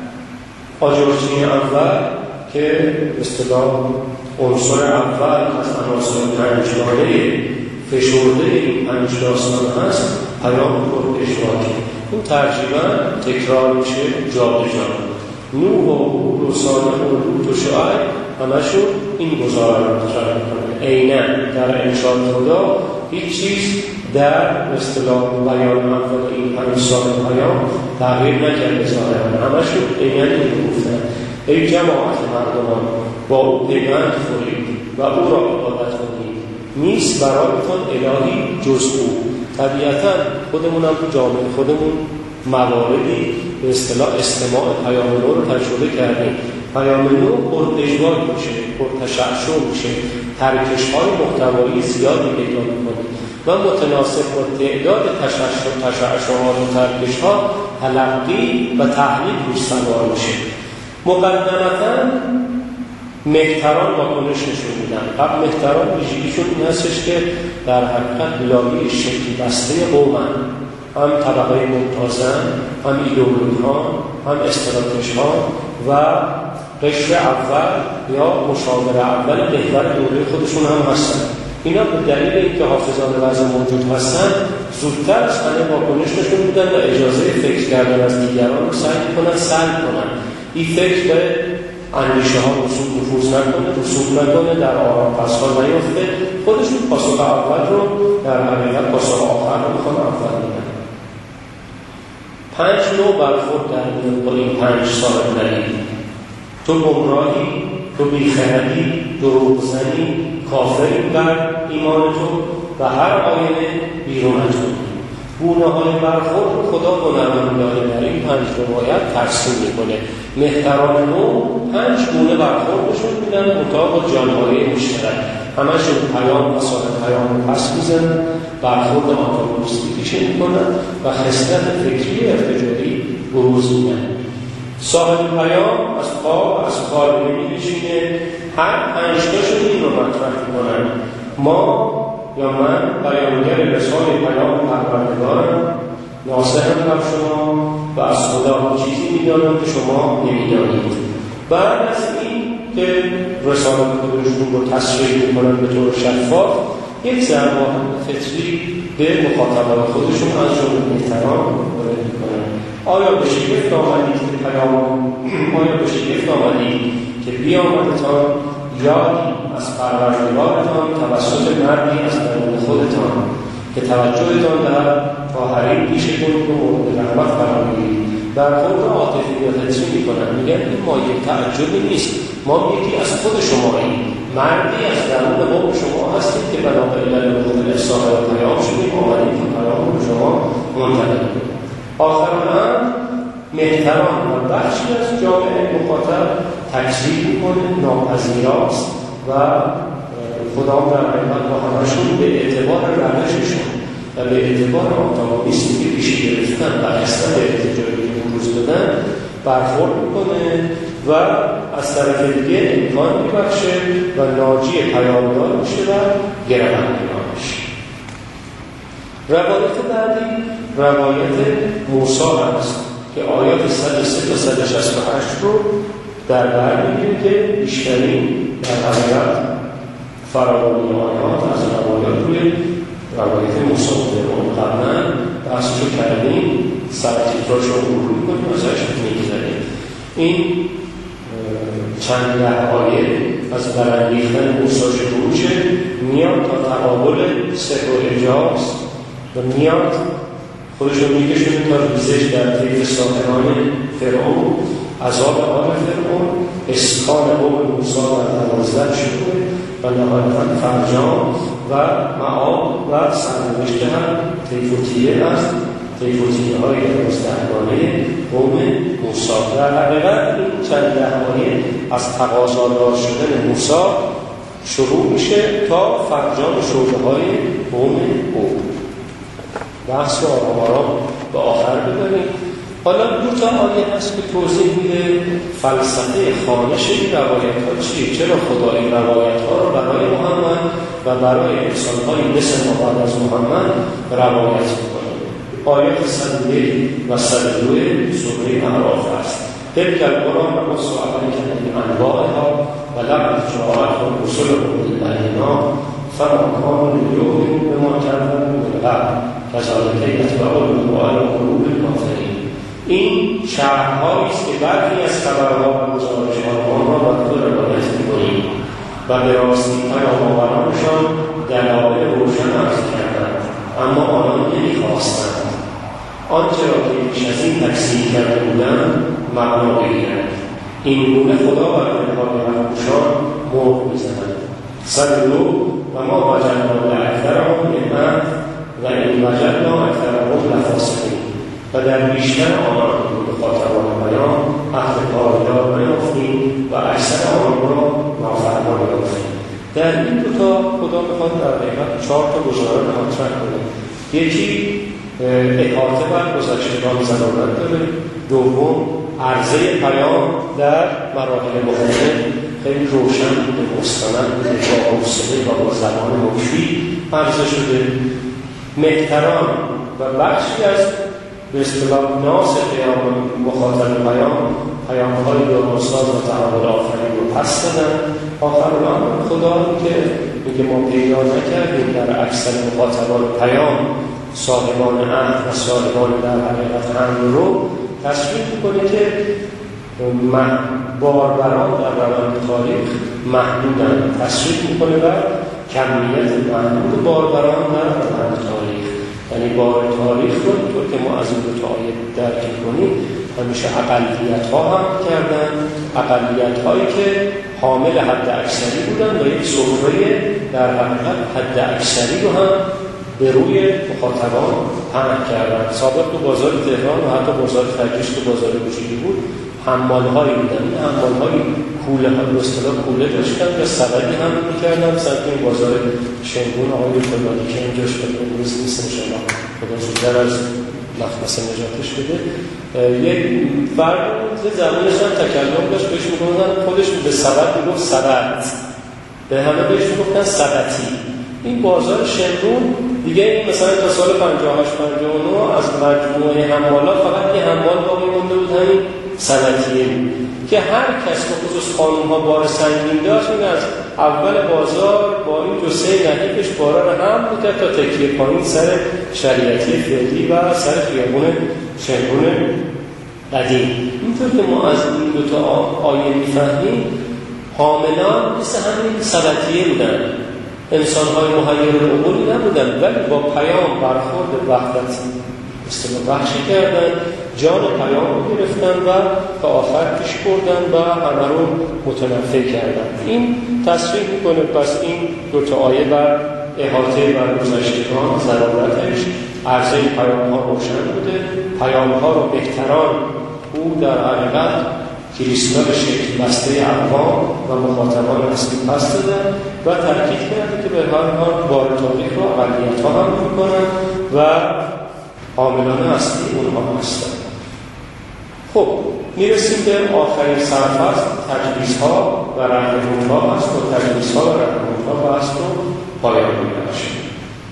آجرچی اول که به اصطلاح عنصر اول از عناصر پنجگانه فشرده این پنج داستان هست، پیام پرپژواکی. این ترجیباً تکرار میشه جا به جا. نوح و هود و صالح و لوط و شعیب همشون این گزاره رو مطرح میکنه. عیناً در انشاء خدا هیچ چیز در اصطلاح بیان اول این پنج سال پیام تغییر نکرده. ظاهراً همشون عیناً این رو گفتن: ای جماعت مردمان، با او پیوند خورید و او را عبادت کنید، نیست برایتان الهی جز او. طبیعتاً خودمون هم تو جامعه خودمون مواردی به اصطلاح استماع پیام نو رو تجربه کردیم. پیام نو پرپژواک میشه، پرتشعشع میشه، ترکش‌های محتوایی زیادی پیدا میکنه و متناسب با تعداد تشعشع تشعشعات و ترکش‌ها تلقی و تحلیل روش سوار میشه. مقدمتاً مهتران واکنش نشون میدن. قبل مهتران ویژگیشون این هستش که در حقیقت لایه شکل بسته قومن، هم طبقه ممتازن، هم ایدئولوژها، هم استراتژها و قشر اول یا مشاور اول محور دوره خودشون هم هستن. اینا به دلیل اینکه حافظان وضع موجود هستن زودتر از همه واکنش نشون میدن و اجازه فکر کردن از دیگران رو سعی کنن سلب کنن. این فکر به اندیشه ها رسوم نفوذ نکنه، رسوم نکنه، در آرام پسها نیفته. خودشون پاسخ اول رو در حقیقت پاسخ آخر رو میخوان اول میدن. پنج نوع برخورد در میان با این پنج صاحب دلیل: تو گمراهی، تو بیخردی، دروغ زنی، کافری بر ایمان تو و هر آینه بیرون از تو. گونه های برخورد خدا هنرمندانه در این پنج روایت ترسیم میکنه. مهتران نو پنج گونه برخوردشون میدن مطابق با جانبهای مشترک. همشون پیام و صاحب پیام رو پس میزنن، برخورد آنتاگونیستیکش میکنن و خصلت فکری ارتجاعی بروز میدن. صاحب پیام از پا از کار نمی‌نشینه، هر پنج تاشون این رو مطرح میکنن: ما یا من بیانگر رسال پیام پروردگارم، ناصحم بر شما و از خدا چیزی میدانم که شما نمیدانید. بعد از این که رسالت خودشون رو تصریح میکنن به طور شفاف، یک ضرباهنگ فطری به مخاطبان خودشون از جمله مهتران وارد میکنن. آیا به شگفت آمدید که پیام آیا به شگفت آمدید که بیامدتان یادی از پروردگارتان توسط مردی از درون خودتان که توجهتان در تا حریم پیشتون رو مورد رحمت قرار می‌گیرید. برخورد عاطفی یا حسی میکنن، میگن این ما یک تعجبی نیست، ما یکی از خود شماییم، مردی از درون قوم شما هستید که بنابر علل صاحب پیام شدیم، آمدیم که پیام رو شما منتقل کنید. آخران مهتران و بخشی از جامعه مخاطب تکذیب میکنه، ناپذیراست و خدا در حقیقت با همشون به اعتبار روششون و به اعتبار آنتاگونیستی که پیش گرفتن و اصلا به ارتجاعی بروز دادن برخورد میکنه و از طرف دیگه امکان میبخشه و ناجی پیامدار میشه و گروندگان میشه. روایت بعدی روایت موسی هست که آیات صد و سه تا صد و شصت و هشت رو در بر میگیره که بیشترین در حقیقت فراوانی آیات از روایات روی روایت موسی بوده. اون قبلا بحثشو کردیم، سرتیتراش رو مرور کنیم، ازش میگذاریم. این چند ده آیه از برانگیختن موسی شروع میاد تا تقابل سحر و اعجاز و میاد خودشون میکشونه تا ریزش در طیف ساکنان فرعون، عذاب آل فرعون، اسکان قوم موسی در دوازده شروع و نهایتا فرجام و معاد و سرنوشت هم طیف و تیه است، طیف و تیه های دوازدهگانه قوم موسی. در حقیقت این چند دهگانه از تقاضادار شدن موسی شروع میشه تا فرجام شعبه های قوم او. بحث رو آرام آرام به آخر ببریم. حالا دو تا آیه هست که توضیح میده فلسفه خوانش این روایت ها چیه، چرا خدا این روایت ها رو برای محمد و برای انسان های مثل ما بعد از محمد روایت میکنه. آیات صد و یک و صد و دو سوره اعراف است. تلک القرآن و مصاحبه که انواعها و لقد جاءتهم رسلهم بالبینات فما كانوا ليؤمنوا بما كذبوا من قبل كذلك یتبع الله على قلوب الكافرین. این شرح‌هایی است که برخی از خبرها و گزارش‌ها آن را بر طور روایت می‌کنیم و به راستی پیام‌آورانشان دلایل روشن عرض کردند، اما آنان نمی‌خواستند آنچه را که پیش از این تکذیب کرده بودند معنا بگیرند. این گونه خدا بر دل‌های رحم‌پوشان مهر می‌زند. صد و دو و ما وجدنا لأکثرهم نعمت و این وجدنا اکثرهم لفاسقین. و در بیشتر آنان مخاطبان بیان عهد پایدار نیافتیم و اکثر آنان را نافرمان یافتیم. در این دو تا خدا میخواد در حقیقت چهار تا گزاره رو مطرح کنه. یکی احاطه بر گذشتگان ضرورت داره، دوم عرضه پیام در مراحل مختلف خیلی روشن بوده، مستند بوده، با حوصله و با زبان مفید عرضه شده. مهتران و بخشی از به اصطلاح ناس پیام مخاطب پیام پیام‌های درست‌ساز و تعامل آفرین رو پس دادن. آخر الامر خدا که میگه ما پیدا نکردیم در اکثر مخاطبان پیام صاحبان عهد و صاحبان در حقیقت حمل رو تصویر میکنه که باربران در روند تاریخ محدودن، تصویر میکنه بر کمیت محدود باربران در روند تاریخ. یعنی بار تاریخ رو طور که ما از این دو تا آیه درک کنیم همیشه اقلیت ها هم کردن، اقلیت هایی که حامل حد اکثری بودن و یک سفره در حقیقت حد اکثری رو هم به روی مخاطبان پهن کردن. سابق تو بازار تهران و حتی بازار فرجش تو بازار بوشیدی بود حمال هایی بودن. این حمال هایی کوله ها به اصطلاح کوله داشتن و سبدی هم میکردن. سمت این بازار شنگون آقای فلانی که اینجاش به امروز نیست انشاءالله خدا زودتر از مخمسه نجاتش بده. یک فرد یه زمانش هم تکلم داشت بهش میگفتن، خودش به سبد میگفت سبد، به همه بهش میگفتن سبتی. این بازار شنگون دیگه این مثلا تا سال پنجاه و هشت پنجاه و نه از مجموعه حمالات فقط یه حمال باقی مونده بود، همین سبتیه بود که هر کس به خصوص خانوم‌ها بار سنگین داشت این از اول بازار با این جسه نحیفش بارا رو هم میکرد تا تکیه پایین سر شریعتی فعلی و سر خیابون شنگون قدیم. اینطور که ما از این دو تا آیه میفهمیم حاملان مثل همین سبتیه بودن، انسان‌های مهیر العقول نبودن، ولی با پیام برخورد وحدت اصطلاح بخشی کردن، جان پیام رو گرفتن و تا آخر پیش بردن و همه رو متنفع کردن. این تصریح میکنه پس این دو تا آیه بر احاطه بر گذشتگان ضرورتش، عرضه پیام ها روشن بوده، پیام ها رو بهتران او در حقیقت کریستال شکل بسته اقوام و مخاطبان اصلی پس دادن و تاکید کرده که به هر حال بار تاریخ رو اقلیت ها هم میکنن و حاملان اصلی اونها هستن. خب میرسیم به آخرین سرفصل تجویزها و رهنمودها هست و تجویزها و رهنمودها بحث رو پایان می‌بخشیم.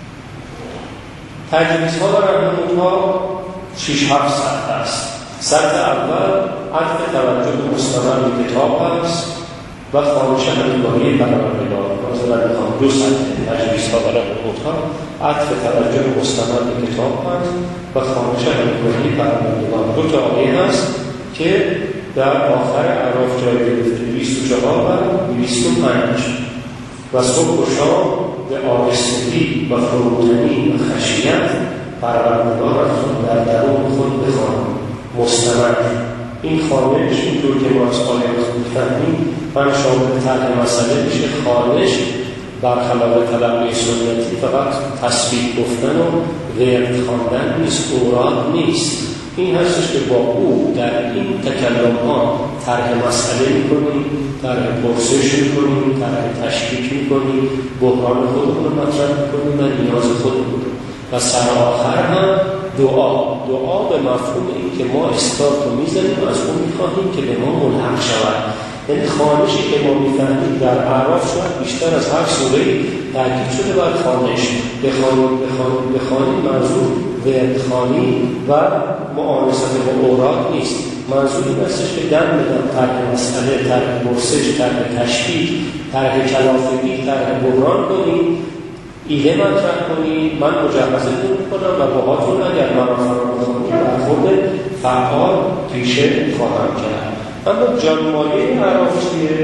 تجویزها و رهنمودها شش هفت سطح است. سطح اول عطف توجه مستمر به کتاب است و خواهش همگانی پروردگار. مثلا میخوام دو سطح تجویزها و رهنمودها عطف توجه مستمر به کتاب است و خواهش همگانی پروردگار. دو تا آیه هست که در آخر اعراف جای گرفته بیست و چهار و بیست و پنج و صبح و شام به آبستگی و فروتنی و خشیت پروردگار خود در درون خود بخوان مستمر. این خانش اینطور که ما از آیات می‌فهمیم من شامل طرح مسئله میشه. خانش برخلاف تلقی سنتی فقط تسبیح گفتن و ورد خواندن نیست، اوراد نیست. این هستش که با او در این تکلم ها طرح مسئله میکنیم، طرح پرسش میکنیم، طرح تشکیک میکنیم، بحران خودمون رو مطرح میکنیم و نیاز خودمون رو. و سر آخر هم دعا دعا به مفهوم این که ما استارت رو میزنیم و از اون میخواهیم که به ما ملحق شود. یعنی خانشی که ما میفهمیم در اعراف شاید بیشتر از هر سوره‌ای تاکید شده بر خانش. بخوانیم بخوانیم بخوانیم منظور وردخوانی و معانست با اوراد نیست. منظور این هستش که دم بدم طرح مسئله، طرح پرسش، طرح تشکیک، طرح کلافگی، طرح بحران کنیم، ایده مطرح کنیم، من مجوزتون میکنم و باهاتون اگر من فرا بخوانیم برخورد فعال پیشه خواهم کرد. اما جانمایه اعراف چیه؟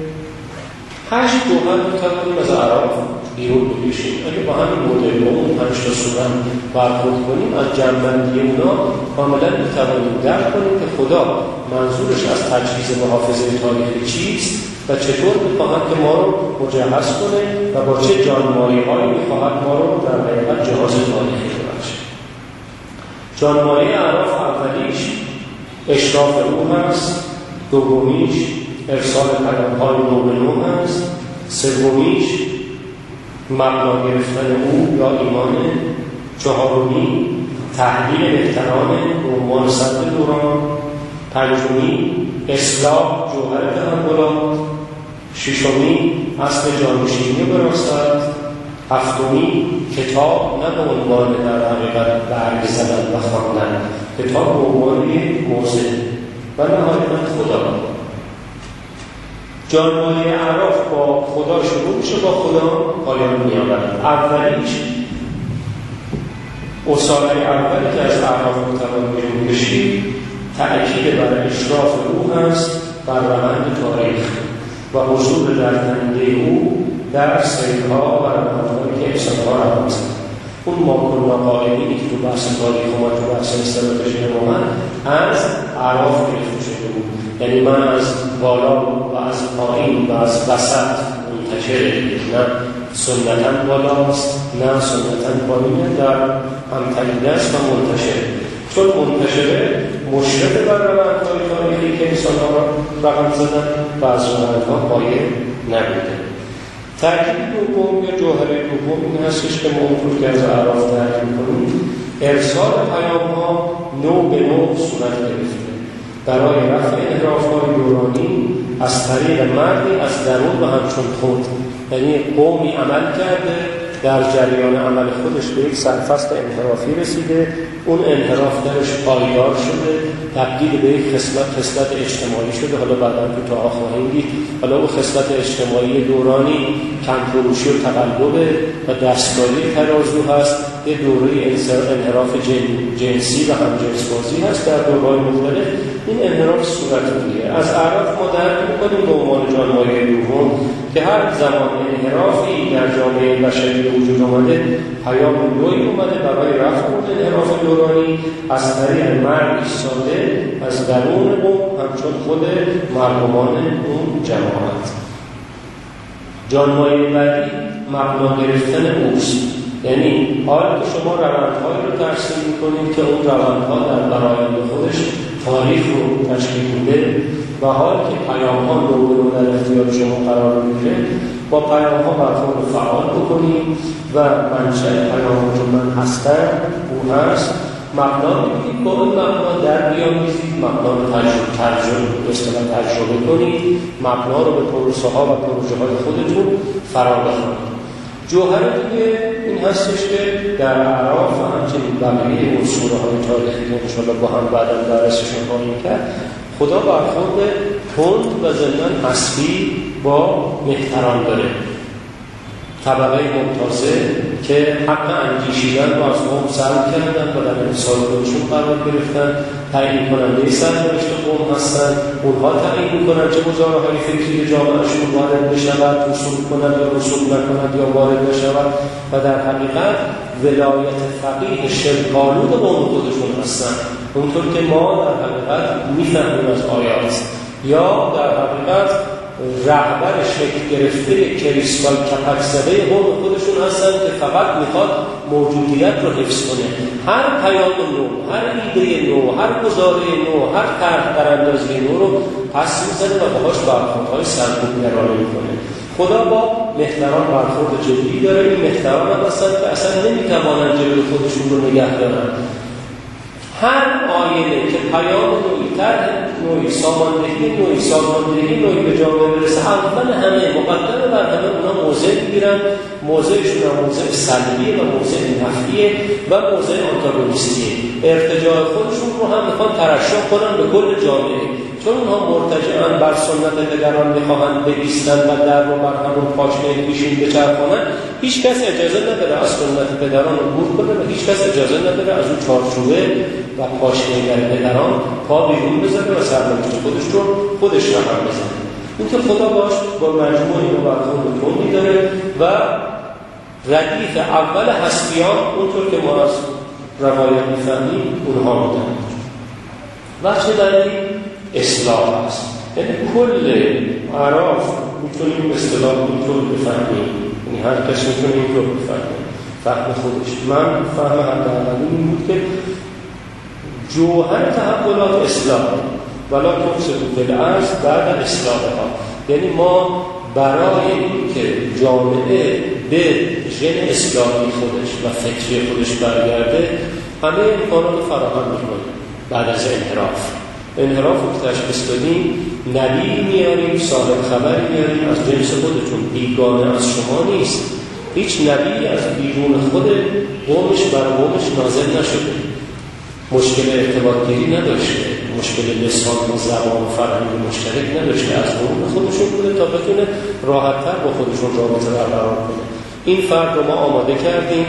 هشت جوهر میتوانیم از اعراف بیرون بکشیم. اگه با همین مدل اون هشت تا سورن برخورد کنیم از جنبندی اونا کاملا میتوانیم درک کنیم که خدا منظورش از تجهیز و حافظه تاریخی چیست و چطور میخواهد که ما رو مجهز کنه و با چه جانمایه هایی میخواهد ما رو در حقیقت جهاز تاریخی ببخشه. جانمایه اعراف اولیش اشراف او هست، دومیش ارسال پیام‌های نو به نو هست، سومیش مبنا گرفتن او یا ایمان، چهارمی تحلیل بهتران عنوان صدر دوران، پنجمی اصلاح جوهر تحولات، ششمی اصل جانشینی براست، هفتمی کتاب نه به عنوان در حقیقت برگ زدن و خواندن، کتاب به عنوان موضع و نهایتا خدا. جانمایه اعراف با خدا شروع میشه، با خدا پایان می‌یابد. اولیش اصاله اولی که از اعراف متوان بیرون کشید تأکید بر اشراف او هست بر روند تاریخ و حضور در تنده او در سیرها و روندهایی که انسان‌ها روان زدند. اون ما کنا قائلینی که تو بحث تاریخ و تو بحث استراتژی ما از اعراف گرفته شده بود. یعنی من از بالا و از پایین و از وسط منتشر نه سنتاً بالاست نه سنتاً پایینه، در همتنیده است و منتشر. چون منتشره مشرف بر روندهای تاریخی که انسان‌ها رقم زدن و از روندها پایه نبوده. تأکید دوم یا جوهره دوم این هستش که ما اونطور که از اعراف درک می‌کنیم ارسال پیام‌ها نو به نو صورت گرفته برای رفع انحراف‌های دورانی از طریق مردی از درون و همچون خود. یعنی قومی عمل کرده در جریان عمل خودش به یک سرفصل انحرافی رسیده، اون انحراف درش پایدار شده، تبدیل به یک خصلت خصلت اجتماعی شده. حالا بعدا تو تا خواهیم دید حالا اون خصلت اجتماعی دورانی کم‌فروشی و تقلب و دستکاری ترازو هست، یه دوره انحراف جنسی و همجنس‌بازی هست در دوره‌های مختلف. این انحراف صورت می‌گیره. از اعراف ما درک می‌کنیم به عنوان جانمایه دوم که هر زمان انحرافی در جامعه بشری وجود آمده، پیام نوعی اومده برای رفع اون انحراف دورانی از طریق مرد ایستاده از درون قوم همچون خود مردمان اون جماعت. جانمایه بعدی مبنا گرفتن اوست. یعنی حالا که شما روندهایی رو ترسیم می‌کنید که اون روندها در برآیند خودش تاریخ رو تشکیل میده و حال که پیام‌ها رو در اختیار شما قرار میگیره، با پیام‌ها برخورد فعال بکنید و منشأ پیام که من هستم او هست مبنا بگید، با این مبنا در بیامیزید، مبنا رو تجربه ترجمه اصطلاح تجربه کنید، مبنا رو به پروسه ها و پروژه های خودتون فرا بخورید. جوهر دیگه این هستش که در اعراف و همچنین بقیه اون سوره های تاریخی که انشاءالله با هم بعدا بررسیشون خواهیم کرد، خدا برخورد تند و ضمناً حسبی با مهتران داره. طبقه ممتازه که حق اندیشیدن رو از قوم سلب کردن و در انحصار خودشون قرار گرفتن، تعیین کننده سرنوشت قوم هستن. اونها تعیین میکنن چه گزاره‌های فکری جامعهشون وارد بشود، رسوب کنند یا رسوب نکنند یا وارد بشود و در حقیقت ولایت فقیه شبه‌آلود قوم خودشون هستن. اونطور که ما در حقیقت میفهمیم از آیات، یا در حقیقت رهبر شکل گرفته کریستال کپک زده قوم خودشون هستن که فقط میخواد موجودیت رو حفظ کنه. هر پیام نو، هر ایده نو، هر گزاره نو، هر طرح براندازی نو رو پس میزنه و باهاش برخوردهای سرکوبگرانه میکنه. خدا با مهتران برخورد جدی داره. این مهتران هم هستن که اصلا نمیتوانن جلوی خودشون رو نگه دارن. هر آینه که پیام نوعی، طرح نوعی، ساماندهی نوعی، سازماندهی نوعی به جامعه برسه، اول همه مقدم بر همه اونا موضع میگیرن. موضعشون هم موضع سلبیه و موضع نفیه و موضع آنتاگونیستیه. ارتجاع خودشون رو هم میخوان ترشح کنن به کل جامعه، چون اونها مرتجعن بر سنت دگران میخواهند بایستن و در رو بر همون پاشنه پیشین بچرخونن. هیچ کس اجازه نداره از سنت پدران عبور کنه و هیچ کس اجازه نداره از اون چارچوبه و پاشنه پدران پا بیرون بزنه و سرنوشت خودش رو خودش رقم بزنه. این که خدا باش با مجموع اینو برخورد تندی داره و ردیف اول هستیان اونطور که ما از روایت میفهمیم اونها بودن. وجه بعدی اصلاح است. یعنی کل اعراف میتونیم اصطلاح اینطور بفهمیم، یعنی هر کس میتونه اینطور بفهمیم فهم خودش. من فهم حداقلی این بود که جوهر تحولات اصلاح ولا تفسد فی الارض بعد اصلاحها. یعنی ما برای اینکه جامعه به ژن اصلاحی خودش و فکری خودش برگرده همه امکانات فراهم می‌کنیم. بعد از انحراف انحراف رو تشخیص دادیم، نبی میاریم، صاحب خبری میاریم از جنس خودتون، بیگانه از شما نیست. هیچ نبی از بیرون خود قومش بر قومش نازل نشده، مشکل ارتباطگیری نداشته، مشکل لسان و زبان و فرهنگ مشترک نداشته، از قوم خودشون بوده تا بتونه راحت‌تر با خودشون رابطه برقرار کنه. این فرد رو ما آماده کردیم،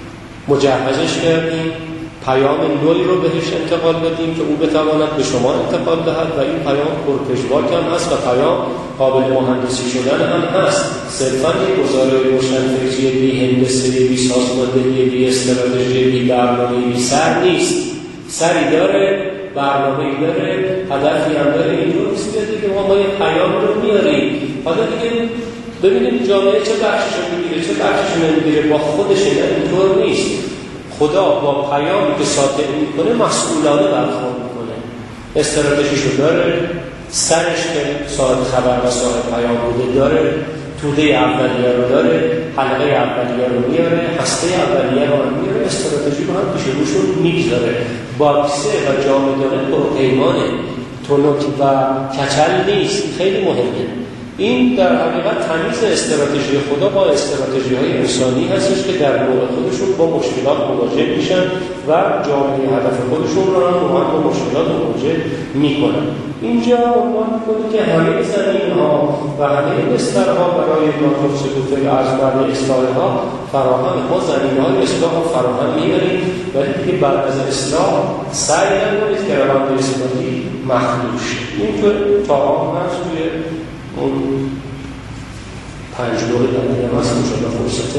مجهزش کردیم، پیام نوعی رو بهش انتقال بدیم که او بتواند به شما انتقال دهد و این پیام پرپژواک هم هست و پیام قابل مهندسی شدن هم هست. صرفاً یک گزاره روشنفکری بی هندسه، بی سازماندهی، بی استراتژی، بی برنامه، بی سر نیست. سری داره، برنامه‌ای داره، هدفی هم داره. اینجور نیست که ما ما یه پیام رو میاریم حالا دیگه ببینیم جامعه چه بخشش رو میگیره چه بخشش رو نمیگیره، با خودش اینطور نیست. خدا با پیامی که ساطع میکنه مسئولانه برخورد میکنه. استراتژیشو داره، سرش که صاحب خبر و صاحب پیام بوده داره، توده اولیه رو داره، حلقه اولیه رو میاره، هسته اولیه رو هم میاره، استراتژی رو هم پیش روشون میگذاره. باکسه و جامدانه پروپیمانه، تونک و کچل نیست. خیلی مهمه. این در حقیقت تمیز استراتژی خدا با استراتژی های انسانی هستش که در نوع خودشون با مشکلات مواجه میشن و جامعه هدف خودشون رو هم با مشکلات مواجه میکنن. اینجا عنوان میکنه که همه زمین ها و همه بسترها برای ناتوسکوتر از بعد اصلاح ها فراهم، ما زمین های اصلاح ها فراهم میاریم ولی دیگه بعد از اصلاح سعی نکنید که روند اصلاحی مخدوش. این که تا هم هست توی اون پنج دوره در دیگه هست مشابه فرصت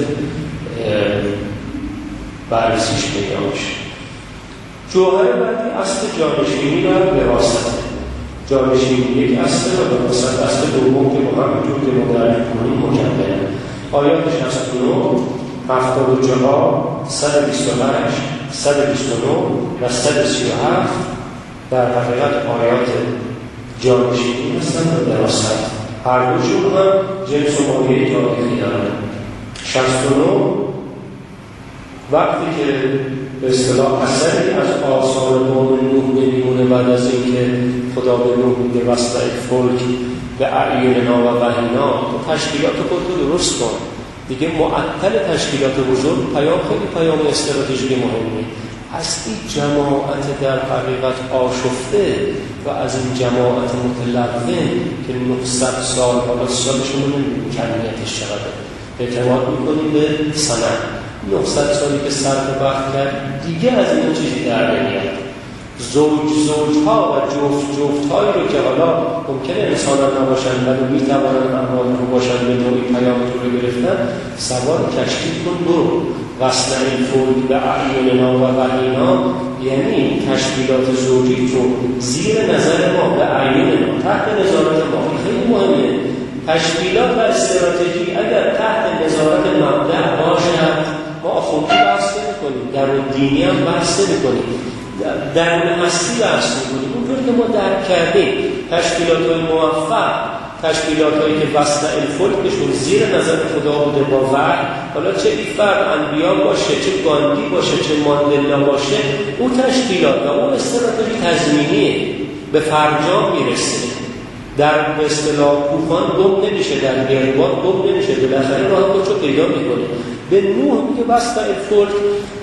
بررسیش پیدا میشه. جوهر بعدی اصل جانشینی و وراثت. جانشینی یک اصل و وراثت اصل دوم که با همینطور که ما درک کنیم مکمله. آیات شصت و نه، هفتاد و چهار، صد و بیست و هشت، صد و بیست و نه و صد و سی و هفت در حقیقت آیات جانشینی هستند و وراثت. هر دوشون هم جنس و مایه تاریخی دارن. شصت و نه وقتی که به اصطلاح اثری از آثار قوم نوح نمیمونه بعد از اینکه خدا به نوح میگه وصل فلک به اعیننا و وحینا، تو تشکیلات خودتو درست کن دیگه. معطل تشکیلات بزرگ پیام خیلی پیام استراتژیک مهمی. از این جماعت در حقیقت آشفته و از این جماعت متلون که نهصد سال حالا سالشون رو نمیدونیم کمیتش چقدر اعتماد میکنیم به سند. نهصد سالی که صرف وقت کرد دیگه از این چیزی در نمیاد. زوج زوجها و جفت جفتهایی رو که حالا ممکنه انسانان نباشن ولی میتوانن اعمال رو باشن به نوعی پیامتون رو گرفتن، سوار تشکیل کن برو. وصل این فوری به اعیوننا و وحینا یعنی تشکیلات زوجی رو زیر نظر ما به اعیوننا تحت نظارت ما. خیلی مهمه. تشکیلات و استراتژی اگر تحت نظارت مبدأ باشد ما آخوندی بحث نمی‌کنیم، درون دینی هم بحث نمی‌کنیم، درون هستی بحث می‌کنیم. اونطور که ما درک کردیم تشکیلات‌های موفق، تشکیلات‌هایی که وصل الفلکشون زیر نظر خدا بوده با وحی، حالا چه ایفر انبیا باشه، چه گاندی باشه، چه ماندلا باشه، اون تشکیلات و اون استراتژی تضمینیه، به فرجام میرسه. در به اصطلاح کوفان گم نمیشه، در گربات گم نمیشه، بالاخره راه خودشو پیدا میکنه. به نوح میگه وصل الفلک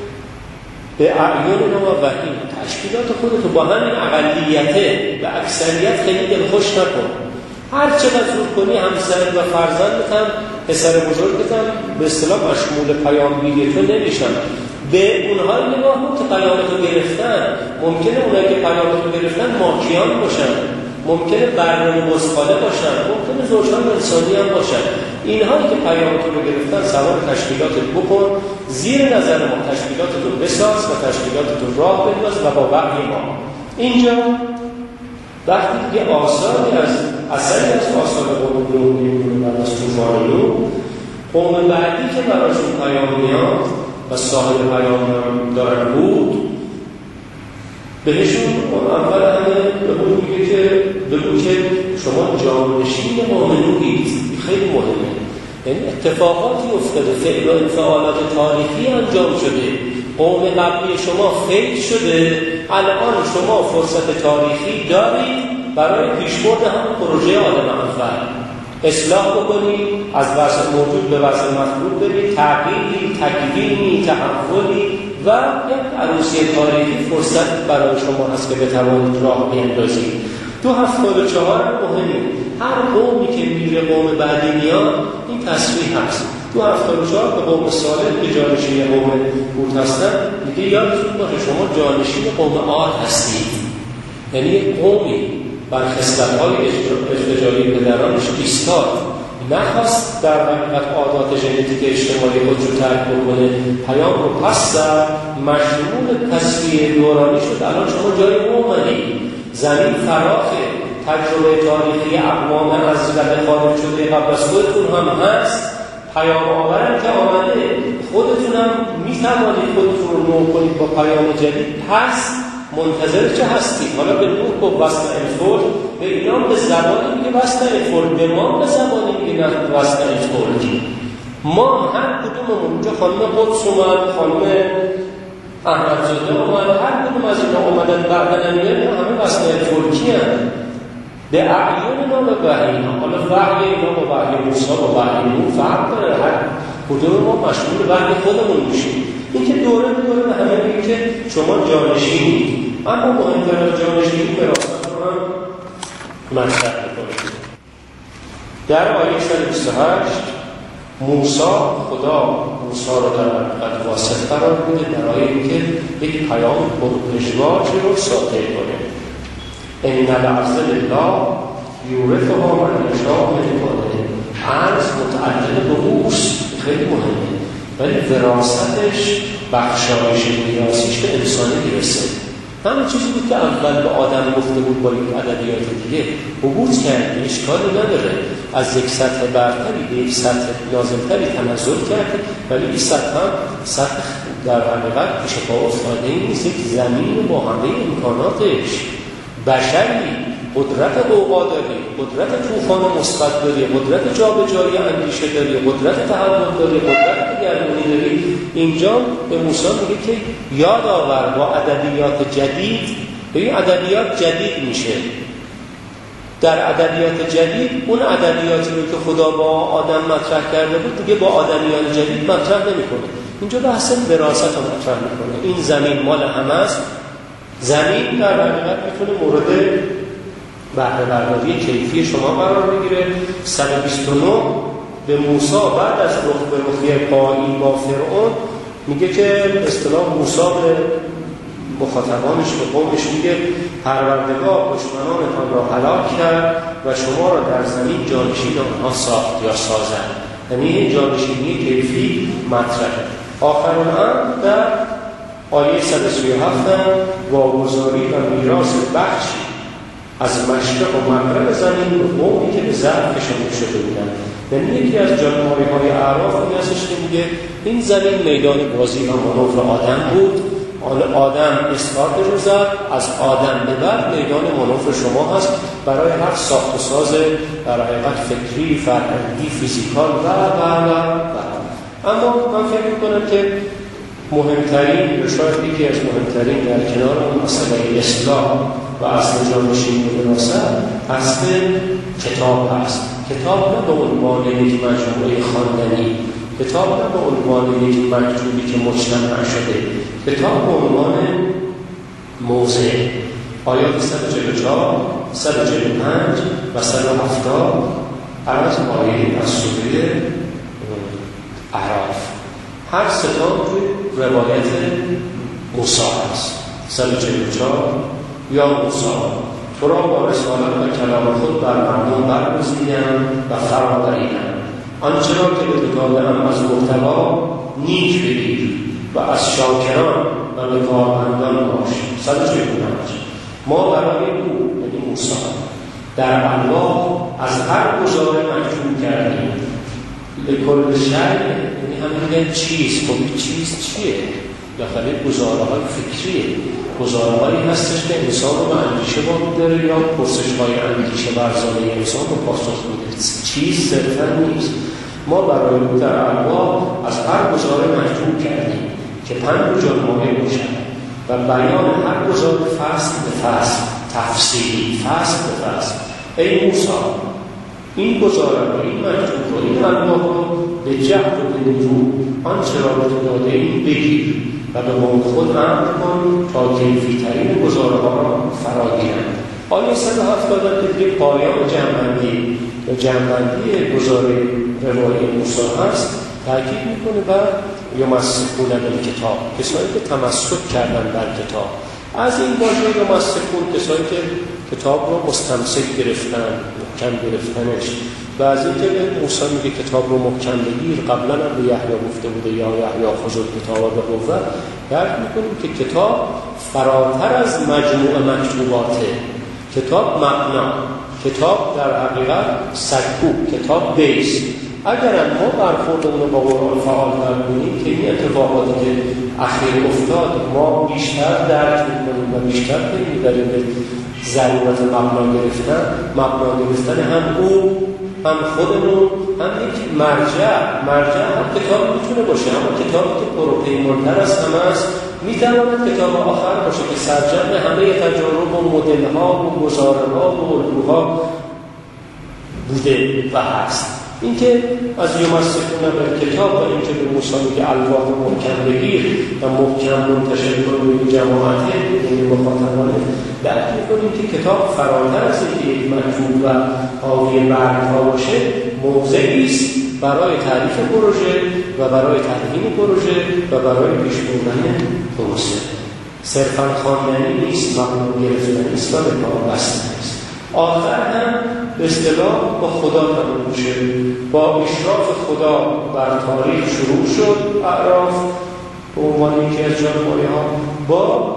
به اعیوننا و وحی، تشکیلات خودتو با همین اقلیته به اکثریت خیلی دلخوش نکن. هر چقدر زور کنی همسر و فرزندت هم پسر بزرگت هم به اصطلاح مشمول پیامگیری تو نمیشن. به اونها نگاه کن که پیامتو گرفتن. ممکنه اونایی که پیامتو گرفتن ماکیان باشن، ممکنه برنامه مسخاله باشن، ممکنه زوجان انسانی هم باشن. اینهایی که پیامتو رو گرفتن سوار تشکیلاتت بکن، زیر نظر ما تشکیلاتتو بساز و تشکیلاتتو راه بنداز و با وحی ما. اینجا وقتی دیگه آثاری از اثری از آثار قوم نوح می‌بینیم و از طوفان نوح، قوم بعدی که براشون پیام میاد و صاحب پیام دارن بود، بهشون اول همه به بود میگه که بگو که شما جانشین قوم نوحید. خیلی مهمه. یعنی اتفاقاتی افتاده، فعل و انفعالات تاریخی انجام شده، قوم قبلی شما فیض شده، الان شما فرصت تاریخی دارید برای پیشبرد همون پروژه آدم اول. اصلاح بکنید، از وضع موجود به وضع مطلوب برید، تغییری، تکوینی، تحولی و یک عروسی تاریخی فرصت برای شما هست که بتوانید راه بیندازید. دو هفتاد و چهار مهمه. هر قومی که میره قوم بعدی میاد این تصریح هست. دو هفتاد و چهار به قوم صالح که جانشین قوم هود هستن میگه یادتون باشه شما جانشین قوم عاد هستید. یعنی یک قومی بر خصلت‌های افتجاجی پدرانش ایستاد، نخواست در حقیقت عادات ژنتیک اجتماعی خودش رو ترک بکنه، پیام رو پس زد، مشمول تصفیه دورانی شد. الان شما جای اومدید، زمین فراخه، تجربه تاریخی اقوام از رده خارج شده قبل از خودتون هم هست، پیام آورم که آمده، خودتون هم میتوانید خودتون رو نو کنید با پیام جدید. پس منتظر چه هستید؟ حالا به نوح با وصل الفلک، به ایران به زبانی میگه وصل الفلک، به ما به زبانی میگه وصل الفلک. ما هر کدوممون اونجا خانم قدس اومد، خانم احمدزاده اومد، هر کدوم از اینا اومدن بعدن میگه همه وصل الفلکی هم به اعیوننا و وحینا. حالا وحی اینا با وحی موسی با وحی نوح فرق داره، هر کدوم ما مشمول وحی خودمون میشیم. این که دوره دوره به همه میگه که شما جانشینید، اما مهمتر از جانشینی وراثت رو هم مطرح میکنید. در آیه صد و بیست و هشت موسی، خدا موسی رو در حقیقت واسط قرار میده برای اینکه یک پیام پرپژواج رو ساطع کنه. ان الارض لله یورثها من یشاء من عباده. ارض متعلق به اوست، خیلی مهمه، ولی وراثتش، بخشایش میراثیش به انسانی میرسه. همین چیزی بود که اول به آدم گفته بود با یک ادبیات دیگه عبور کرده، اشکالی نداره، از یک سطح برتری به یک سطح نازلتری تنزل کرده، ولی این سطح هم سطح در حقیقت پیش پا افتاده ای نیست، یک زمین با همه امکاناتش، بشری، قدرت قوقا داری، قدرت طوفان مثبت داری، قدرت جابجایی اندیشه داری، قدرت تحول داری، قدرت گردونی داری. اینجا به موسی میگه که یاد آور با ادبیات جدید. این ادبیات جدید میشه. در ادبیات جدید اون ادبیاتی رو که خدا با آدم مطرح کرده بود دیگه با آدمیان جدید مطرح نمیکنه. اینجا بحث وراثت رو مطرح میکنه. این زمین مال همه است. زمین در حقیقت میتونه مورد بهره برداری کیفی شما قرار بگیره. صد و بیست و نه به موسی بعد از رخ به رخی پایی با فرعون میگه که به اصطلاح موسی به مخاطبانش به قومش میگه پروردگار دشمنانتان را هلاک کرد و شما را در زمین جانشین آنها ساخت یا سازد. یعنی این جانشینی کیفی مطرحه. آخر الامر در آیه صد و سی و هفت واگذاری و میراث بخشی از مشرق و مغرب زمین به قومی که به ضرب کشانده شده بودند. یعنی یکی از جانماری‌های اعراف این هستش که میگه این زمین میدان بازی و مانور آدم بود. آدم اسقاط رو زد، از آدم به بعد میدان مانور شما هست برای هر ساخت و ساز در حقیقت فکری، فرهنگی، فیزیکال و و و و اما من فکر می‌کنم که مهمترین یا شاید یکی از مهمترین در کنار اون مسئله اصلاح و اصل جانشینی و وراثت اصل کتاب هست. کتاب نه به عنوان یک مجموعه خواندنی، کتاب نه به عنوان یک مکتوبی که مجتمع شده، کتاب به عنوان موضع. آیات صد و چهل و چهار، صد و چهل و پنج و صد و هفتاد از آیه از سوره اعراف هر ستان توی روایت موسی هست. صد و چهل و چهار یا موسی تو را با رسالت و کلام خود بر مردم برگزیدم و فرا بریدم، آنچه را که به داده‌ام از محتوا نیک بگیر و از شاکران و به کارمندان باش. صد و چهل و پنج ما برای او یعنی موسی در انواع از هر گزاره مکتوب کردیم به کل شرع، یعنی همین چیز. خب چیز چیه؟ داخل گزاره های فکریه، گزاره هایی هستش که انسان رو به اندیشه وام داره یا پرسش های اندیشه برزانه انسان رو پاسخ میده. چیز صرفا نیست. ما برای او در انواع از هر گزاره مکتوب کردیم که پنج جانمایه باشد و بیان هر گزاره فصل به فصل، تفصیلی فصل به فصل. ای موسی این گزاره رو، این مکتوب رو، این انواع رو به جهد و به نیرو آنچه را به تو داده این بگیر و به قوم خود امر کن تا کیفی ترین گزاره ها را فرا گیرند. آیه صد و هفتاد دیگه پایان جمع‌بندی یا جمع‌بندی گزاره روایی موسی هست تاکید میکنه و یمسکون بالکتاب، کسایی که تمسک کردن بر کتاب. از این واژه یمسکون کسایی که کتاب رو مستمسک گرفتن، محکم گرفتنش. و از این که موسی میگه کتاب رو محکم بگیر، قبلا هم به یحیی گفته بوده یا یحیی خذ الکتاب به قوه. درک میکنیم که کتاب فراتر از مجموع مکتوباته. کتاب مبنا، کتاب در حقیقت سکو، کتاب بیس. اگر ما برخوردمون رو با قرآن فعال کنیم که این اتفاقاتی که اخیر افتاد ما بیشتر درک میکنیم و بیشتر میبریم به ضرورت مبنا گرفتن. مبنا گرفتن هم او، هم خودمون، هم یک مرجع. مرجع هم کتاب میتونه باشه، اما کتابی که پروپیمانتر از همه است میتواند کتاب آخر باشه که سرجم همه تجارب و مدل‌ها و گزاره‌ها و الگوها بوده و هست. این که از یمسکون بالکتاب و این که به موسی میگه الواح محکم بگیر و محکم منتشر کن به جماعت این مخاطبانه، درک میکنیم که کتاب فراتر از اینکه یک مکتوب و حاوی برگ‌ها باشه، موضعی است برای تعریف پروژه و برای تدوین پروژه و برای پیش بردن پروسه. صرفاً خواندنی نیست، مبنا گرفتنی است و به کار بستنی است. آخر هم به اصطلاح با خدا تمام میشه. با اشراف خدا بر تاریخ شروع شد اعراف به عنوان یکی از جانمایه‌ها، با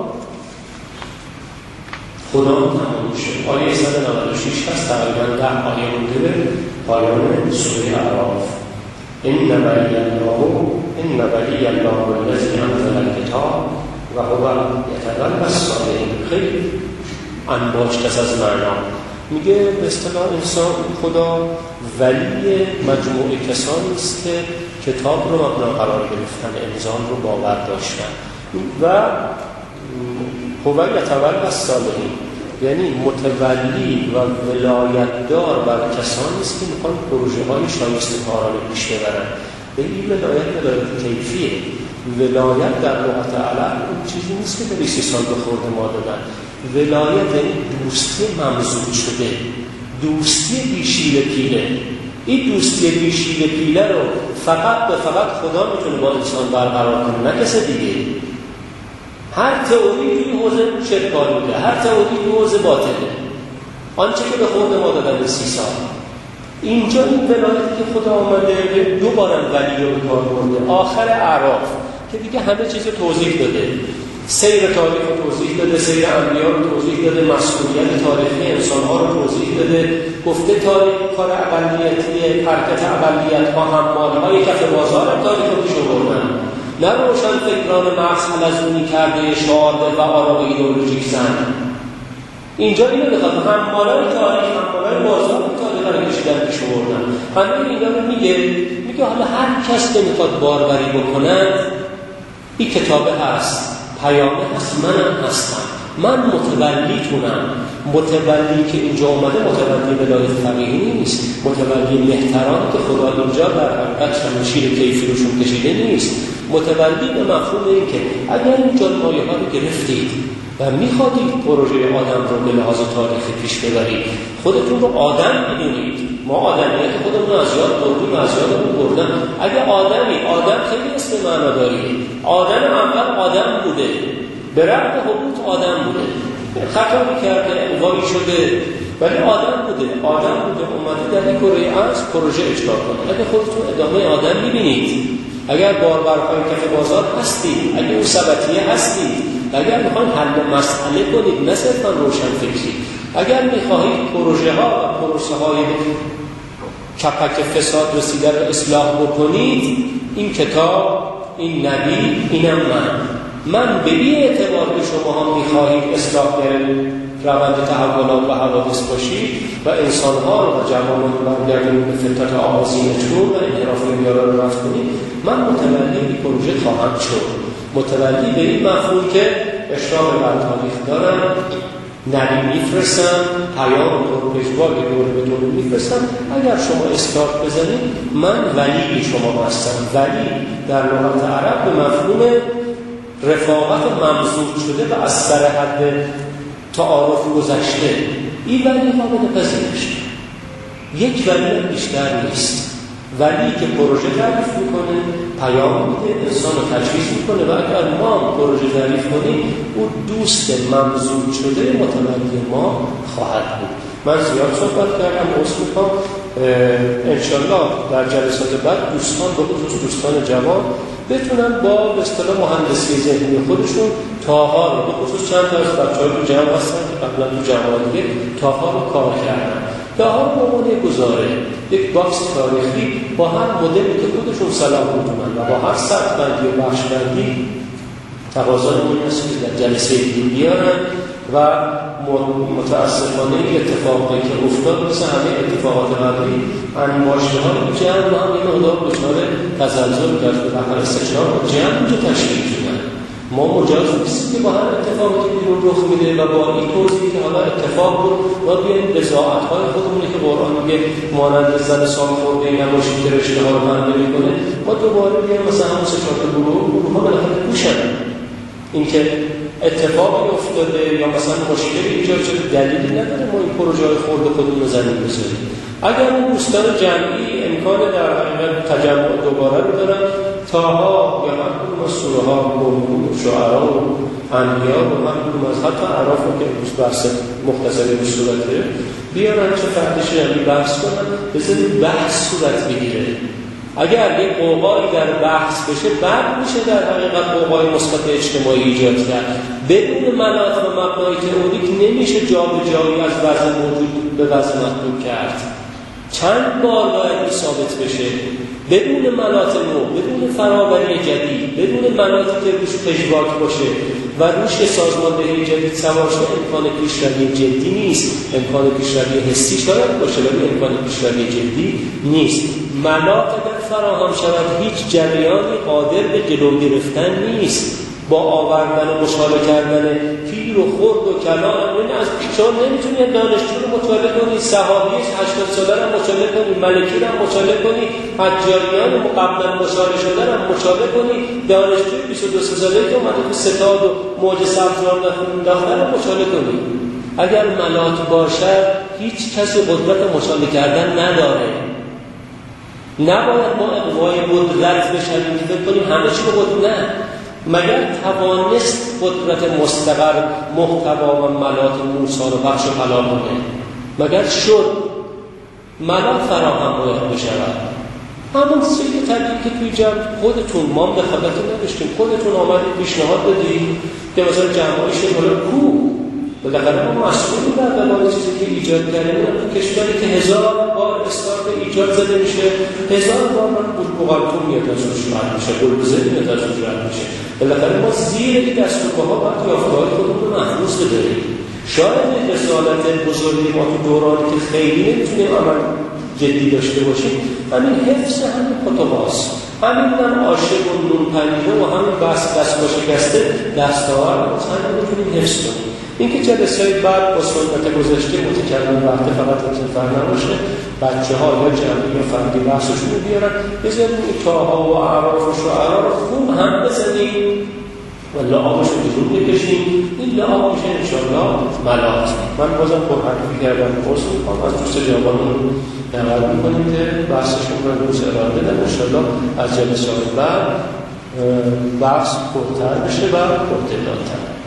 خدا تمام میشه. آیه صد و نود و شش هست، تقریبا ده آیه مونده به پایان سوره اعراف. این ولی الله این ولی الله الذی انزل الکتاب و هو یتولی الصالحین. خیلی انباشت از معنا. میگه به اصطلاح انسان خدا ولی مجموعه کسانی است که کتاب رو مبنا قرار گرفتن، انسان رو باور داشتن و هو یتولی الصالحین، یعنی متولی و ولایتدار بر کسانی است که میخوان پروژه های شایسته کارانه پیش ببرن. به این ولایت ولایت کیفیه. ولایت در لغت عرب اون چیزی نیست که به سی سال به خورد ما دادن. ولایت یعنی دوستی ممزوج شده، دوستی بیشیل پیله. این دوستی بیشیل پیله رو فقط به فقط خدا میتونه با انسان برقرار کنه، نه کسی دیگه. هر تئوری توی حوزه شرک کار میده، هر تئوری توی حوزه باطله. آنچه که به خود ما دادن سی سال اینجا این ولایتی که خدا آمده دو بارم ولی رو کار برده. آخر اعراف که دیگه همه چیز رو توضیح داده، سیر تاریخ رو توضیح داده، سیر انبیا رو توضیح داده، مسئولیت تاریخی انسان‌ها رو توضیح داده، گفته تاریخ کار اقلیتیه، حرکت اقلیت‌ها حمال‌های کف بازار تاریخ رو پیش آوردن، نه روشن فکران مغز حلزونی کرده شعار و آراء ایدئولوژیک زن. اینجا اینو بخواد حمال‌های تاریخ، حمال‌های بازار تاریخ رو کشیدن پیش آوردن. همه اینا رو میگه میگه حالا هر کس که میخواد باربری بکنه این کتابه هست، پیامه هست، منم هستم، من متولیتونم. متولی که اینجا اومده متولی ولایت فقیهی نیست، متولی مهترانی که خدا اینجا در حقیقت شمشیر کیفی روشون کشیده نیست. متولی به مفهوم این که اگر این جلمایه ها رو گرفتید و میخوادید پروژه آدم رو به لحاظ تاریخی پیش ببرید، خودتون رو آدم بدونید. ما آدمیت خودمون از یاد بردیم، از یادمون بردن. اگه آدمی، آدم خیلی اسم معناداریه. آدم اول آدم بوده، به رغم حبوط آدم بوده، خطا میکرده، انواعی شده، ولی آدم بوده. آدم بوده اومده در این کره ارض پروژه اجرا کنه. اگه خودتون ادامه آدم میبینید، اگر باربرهای کف بازار هستید، اگه اون سبتیه هستید، اگر میخواین حل مسئله کنید نه صرفا روشن فکری، اگر میخواهید پروژه ها و پروسه های کپک فساد رسیده رو اصلاح بکنید، این کتاب، این نبی، اینم من من به این اعتبار که شما هم میخواهید اصلاحگر روند تحولات و حوادث باشید و انسانها رو و جوانان رو برگردونید به فطرت آغازینشون و انحراف بیارا رو رفت کنید، من متولی این پروژه خواهم شد. متولی به این مفهوم که اشراق بر تاریخ دارم، نبی میفرستم، پیام رو پژواک دور به دور میفرستم. اگر شما استارت بزنید من ولی شما هستم. ولی در لغت عرب به مفهوم رفاقت ممزوج شده و از سر حد تعارف گذشته. این ولی قابل پذیرش، یک ولی بیشتر نیست. ولی که پروژه تعریف میکنه، پیام میده، انسان رو تجویز میکنه و اگر ما پروژه تعریف کنیم او دوست ممزوج شده متولی ما خواهد بود. من زیاد صحبت کردم، عذر میخوام. انشالله در جلسات بعد دوستان به خصوص دوستان جوان بتونن با به اصطلاح مهندسی ذهنی خودشون تاها رو، به خصوص چند تا از بچه‌ها تو جمع هستن که قبلا تو جمع دیگه تاها رو کار کردن. تاها رو به عنوان گزاره یک باکس تاریخی با هر مدلی که خودشون صلاح می‌دونن و با هر سطح بندی و بخش بندی تقاضای اون هست که در جلسه دیگه بیارن و متاسفانه این اتفاقی که افتاد مثل همه اتفاقات قبلی انباشته‌ها جمع هم این مقدار دچار تزلزل کرد و بالاخره سه چهار جمع اینجا تشکیل شدن. ما مجاز نیستیم که با هر اتفاقی که بیرون رخ میده و با این توضیحی که حالا اتفاق بود و بیایم بضاعت‌های خودمونی که قرآن میگه مانند زن سالخورده نباشید که رشته‌ها رو بنده میکنه، ما دوباره بیایم مثلا همون سه چهار گروه گروه‌ها بالاخره کوشن. اینکه اتفاقی افتاده یا مثلا مشکلی ایجاد شده دلیلی نداره ما این پروژه‌های خرد خودمون رو زمین بذاریم. اگر اون دوستان جمعی امکان در حقیقت تجمع دوباره رو دارن، تاها یا هر کدوم از سوره ها و شعرا و انبیا و هر کدوم از حتی اعراف رو که امروز بحث مختصری به صورته بیارن چه فردش جمعی بحث کنن، بذارید بحث صورت بگیره. اگر یک قوقایی در بحث بشه بعد میشه در حقیقت قوقای مثبت اجتماعی ایجاد کرد. بدون مناط و مبنای تئوریک نمیشه جابجایی از وضع موجود به وضع مطلوب کرد. چند بار باید ثابت بشه بدون مناط نو، بدون فراوری جدید، بدون مناطی که روش پژواک باشه و روش سازماندهی جدید سوار شده امکان پیشروی جدی نیست. امکان پیشروی حسی شاید باشه ولی امکان پیشروی جدی نیست. مناط اگر فراهم شود هیچ جریانی قادر به جلو گرفتن نیست. با آوردن و مشاله کردن پیر و خرد و کلان این از شما نمیتونید دانشجو رو مطالعه کنید، صحابی هشتاد ساله رو مطالعه کنید، ملکی رو مطالعه کنید، حجاریان قبلا مشاله شده رو مطالعه کنید، دانشجو بیست و دو ساله که اومده تو ستاد و موج سبزوار انداخته رو مطالعه کنید. اگر مناط باشد هیچ کسی قدرت مشاله کردن نداره. نباید ما اقوای قدرت بشویم که فکر کنیم همه چی به قدرت. نه، مگر توانست قدرت مستقر محتوا و ملات موسی رو بخش و پلا کنه؟ مگر شد؟ ملا فراهم باید بشود. همون سیل طبیعی که توی جمع خودتون ما هم دخالتی نداشتیم، خودتون آمدید پیشنهاد دادید که مثلا جمعایی شد حالا کو بالاخره ما مسئولی در قبال چیزی که ایجاد کردیم. تو کشوری که هزار بار استارت ایجاد زده میشه، هزار بار من بوقالتون میاد از روش رد میشه، گلبزه میاد از روش رد میشه. بالاخره ما زیر این دست و پاها باید یافته‌های خودمون رو محفوظ بداریم. شاید رسالت بزرگی ما تو دورانی که خیلی نمیتونیم عمل جدی داشته باشیم همین حفظ همین خطباست، همین هم عاشق و نون پنیره و همین بس دست با شکسته دستاور باز همین میتونیم حفظ کنیم. این که جلسه های بعد با سنت گذشته متکلم وقت فقط اتفاق نباشه، بچه ها یا جمعی یا فردی بحثشون رو بیارن بذاریم این تاها و اعراف و شعرها رو خوب هم بزنیم و لعابش رو بیرون بکشیم. این لعاب میشه انشاءالله ملات. من بازم پرحرفی کردم پرس میکنم از دوست جوانمون نقل میکنیم که بحثشون رو روز ارائه بدن. انشاءالله از جلسه های بعد بحث پرتر بشه و پرتدارتر.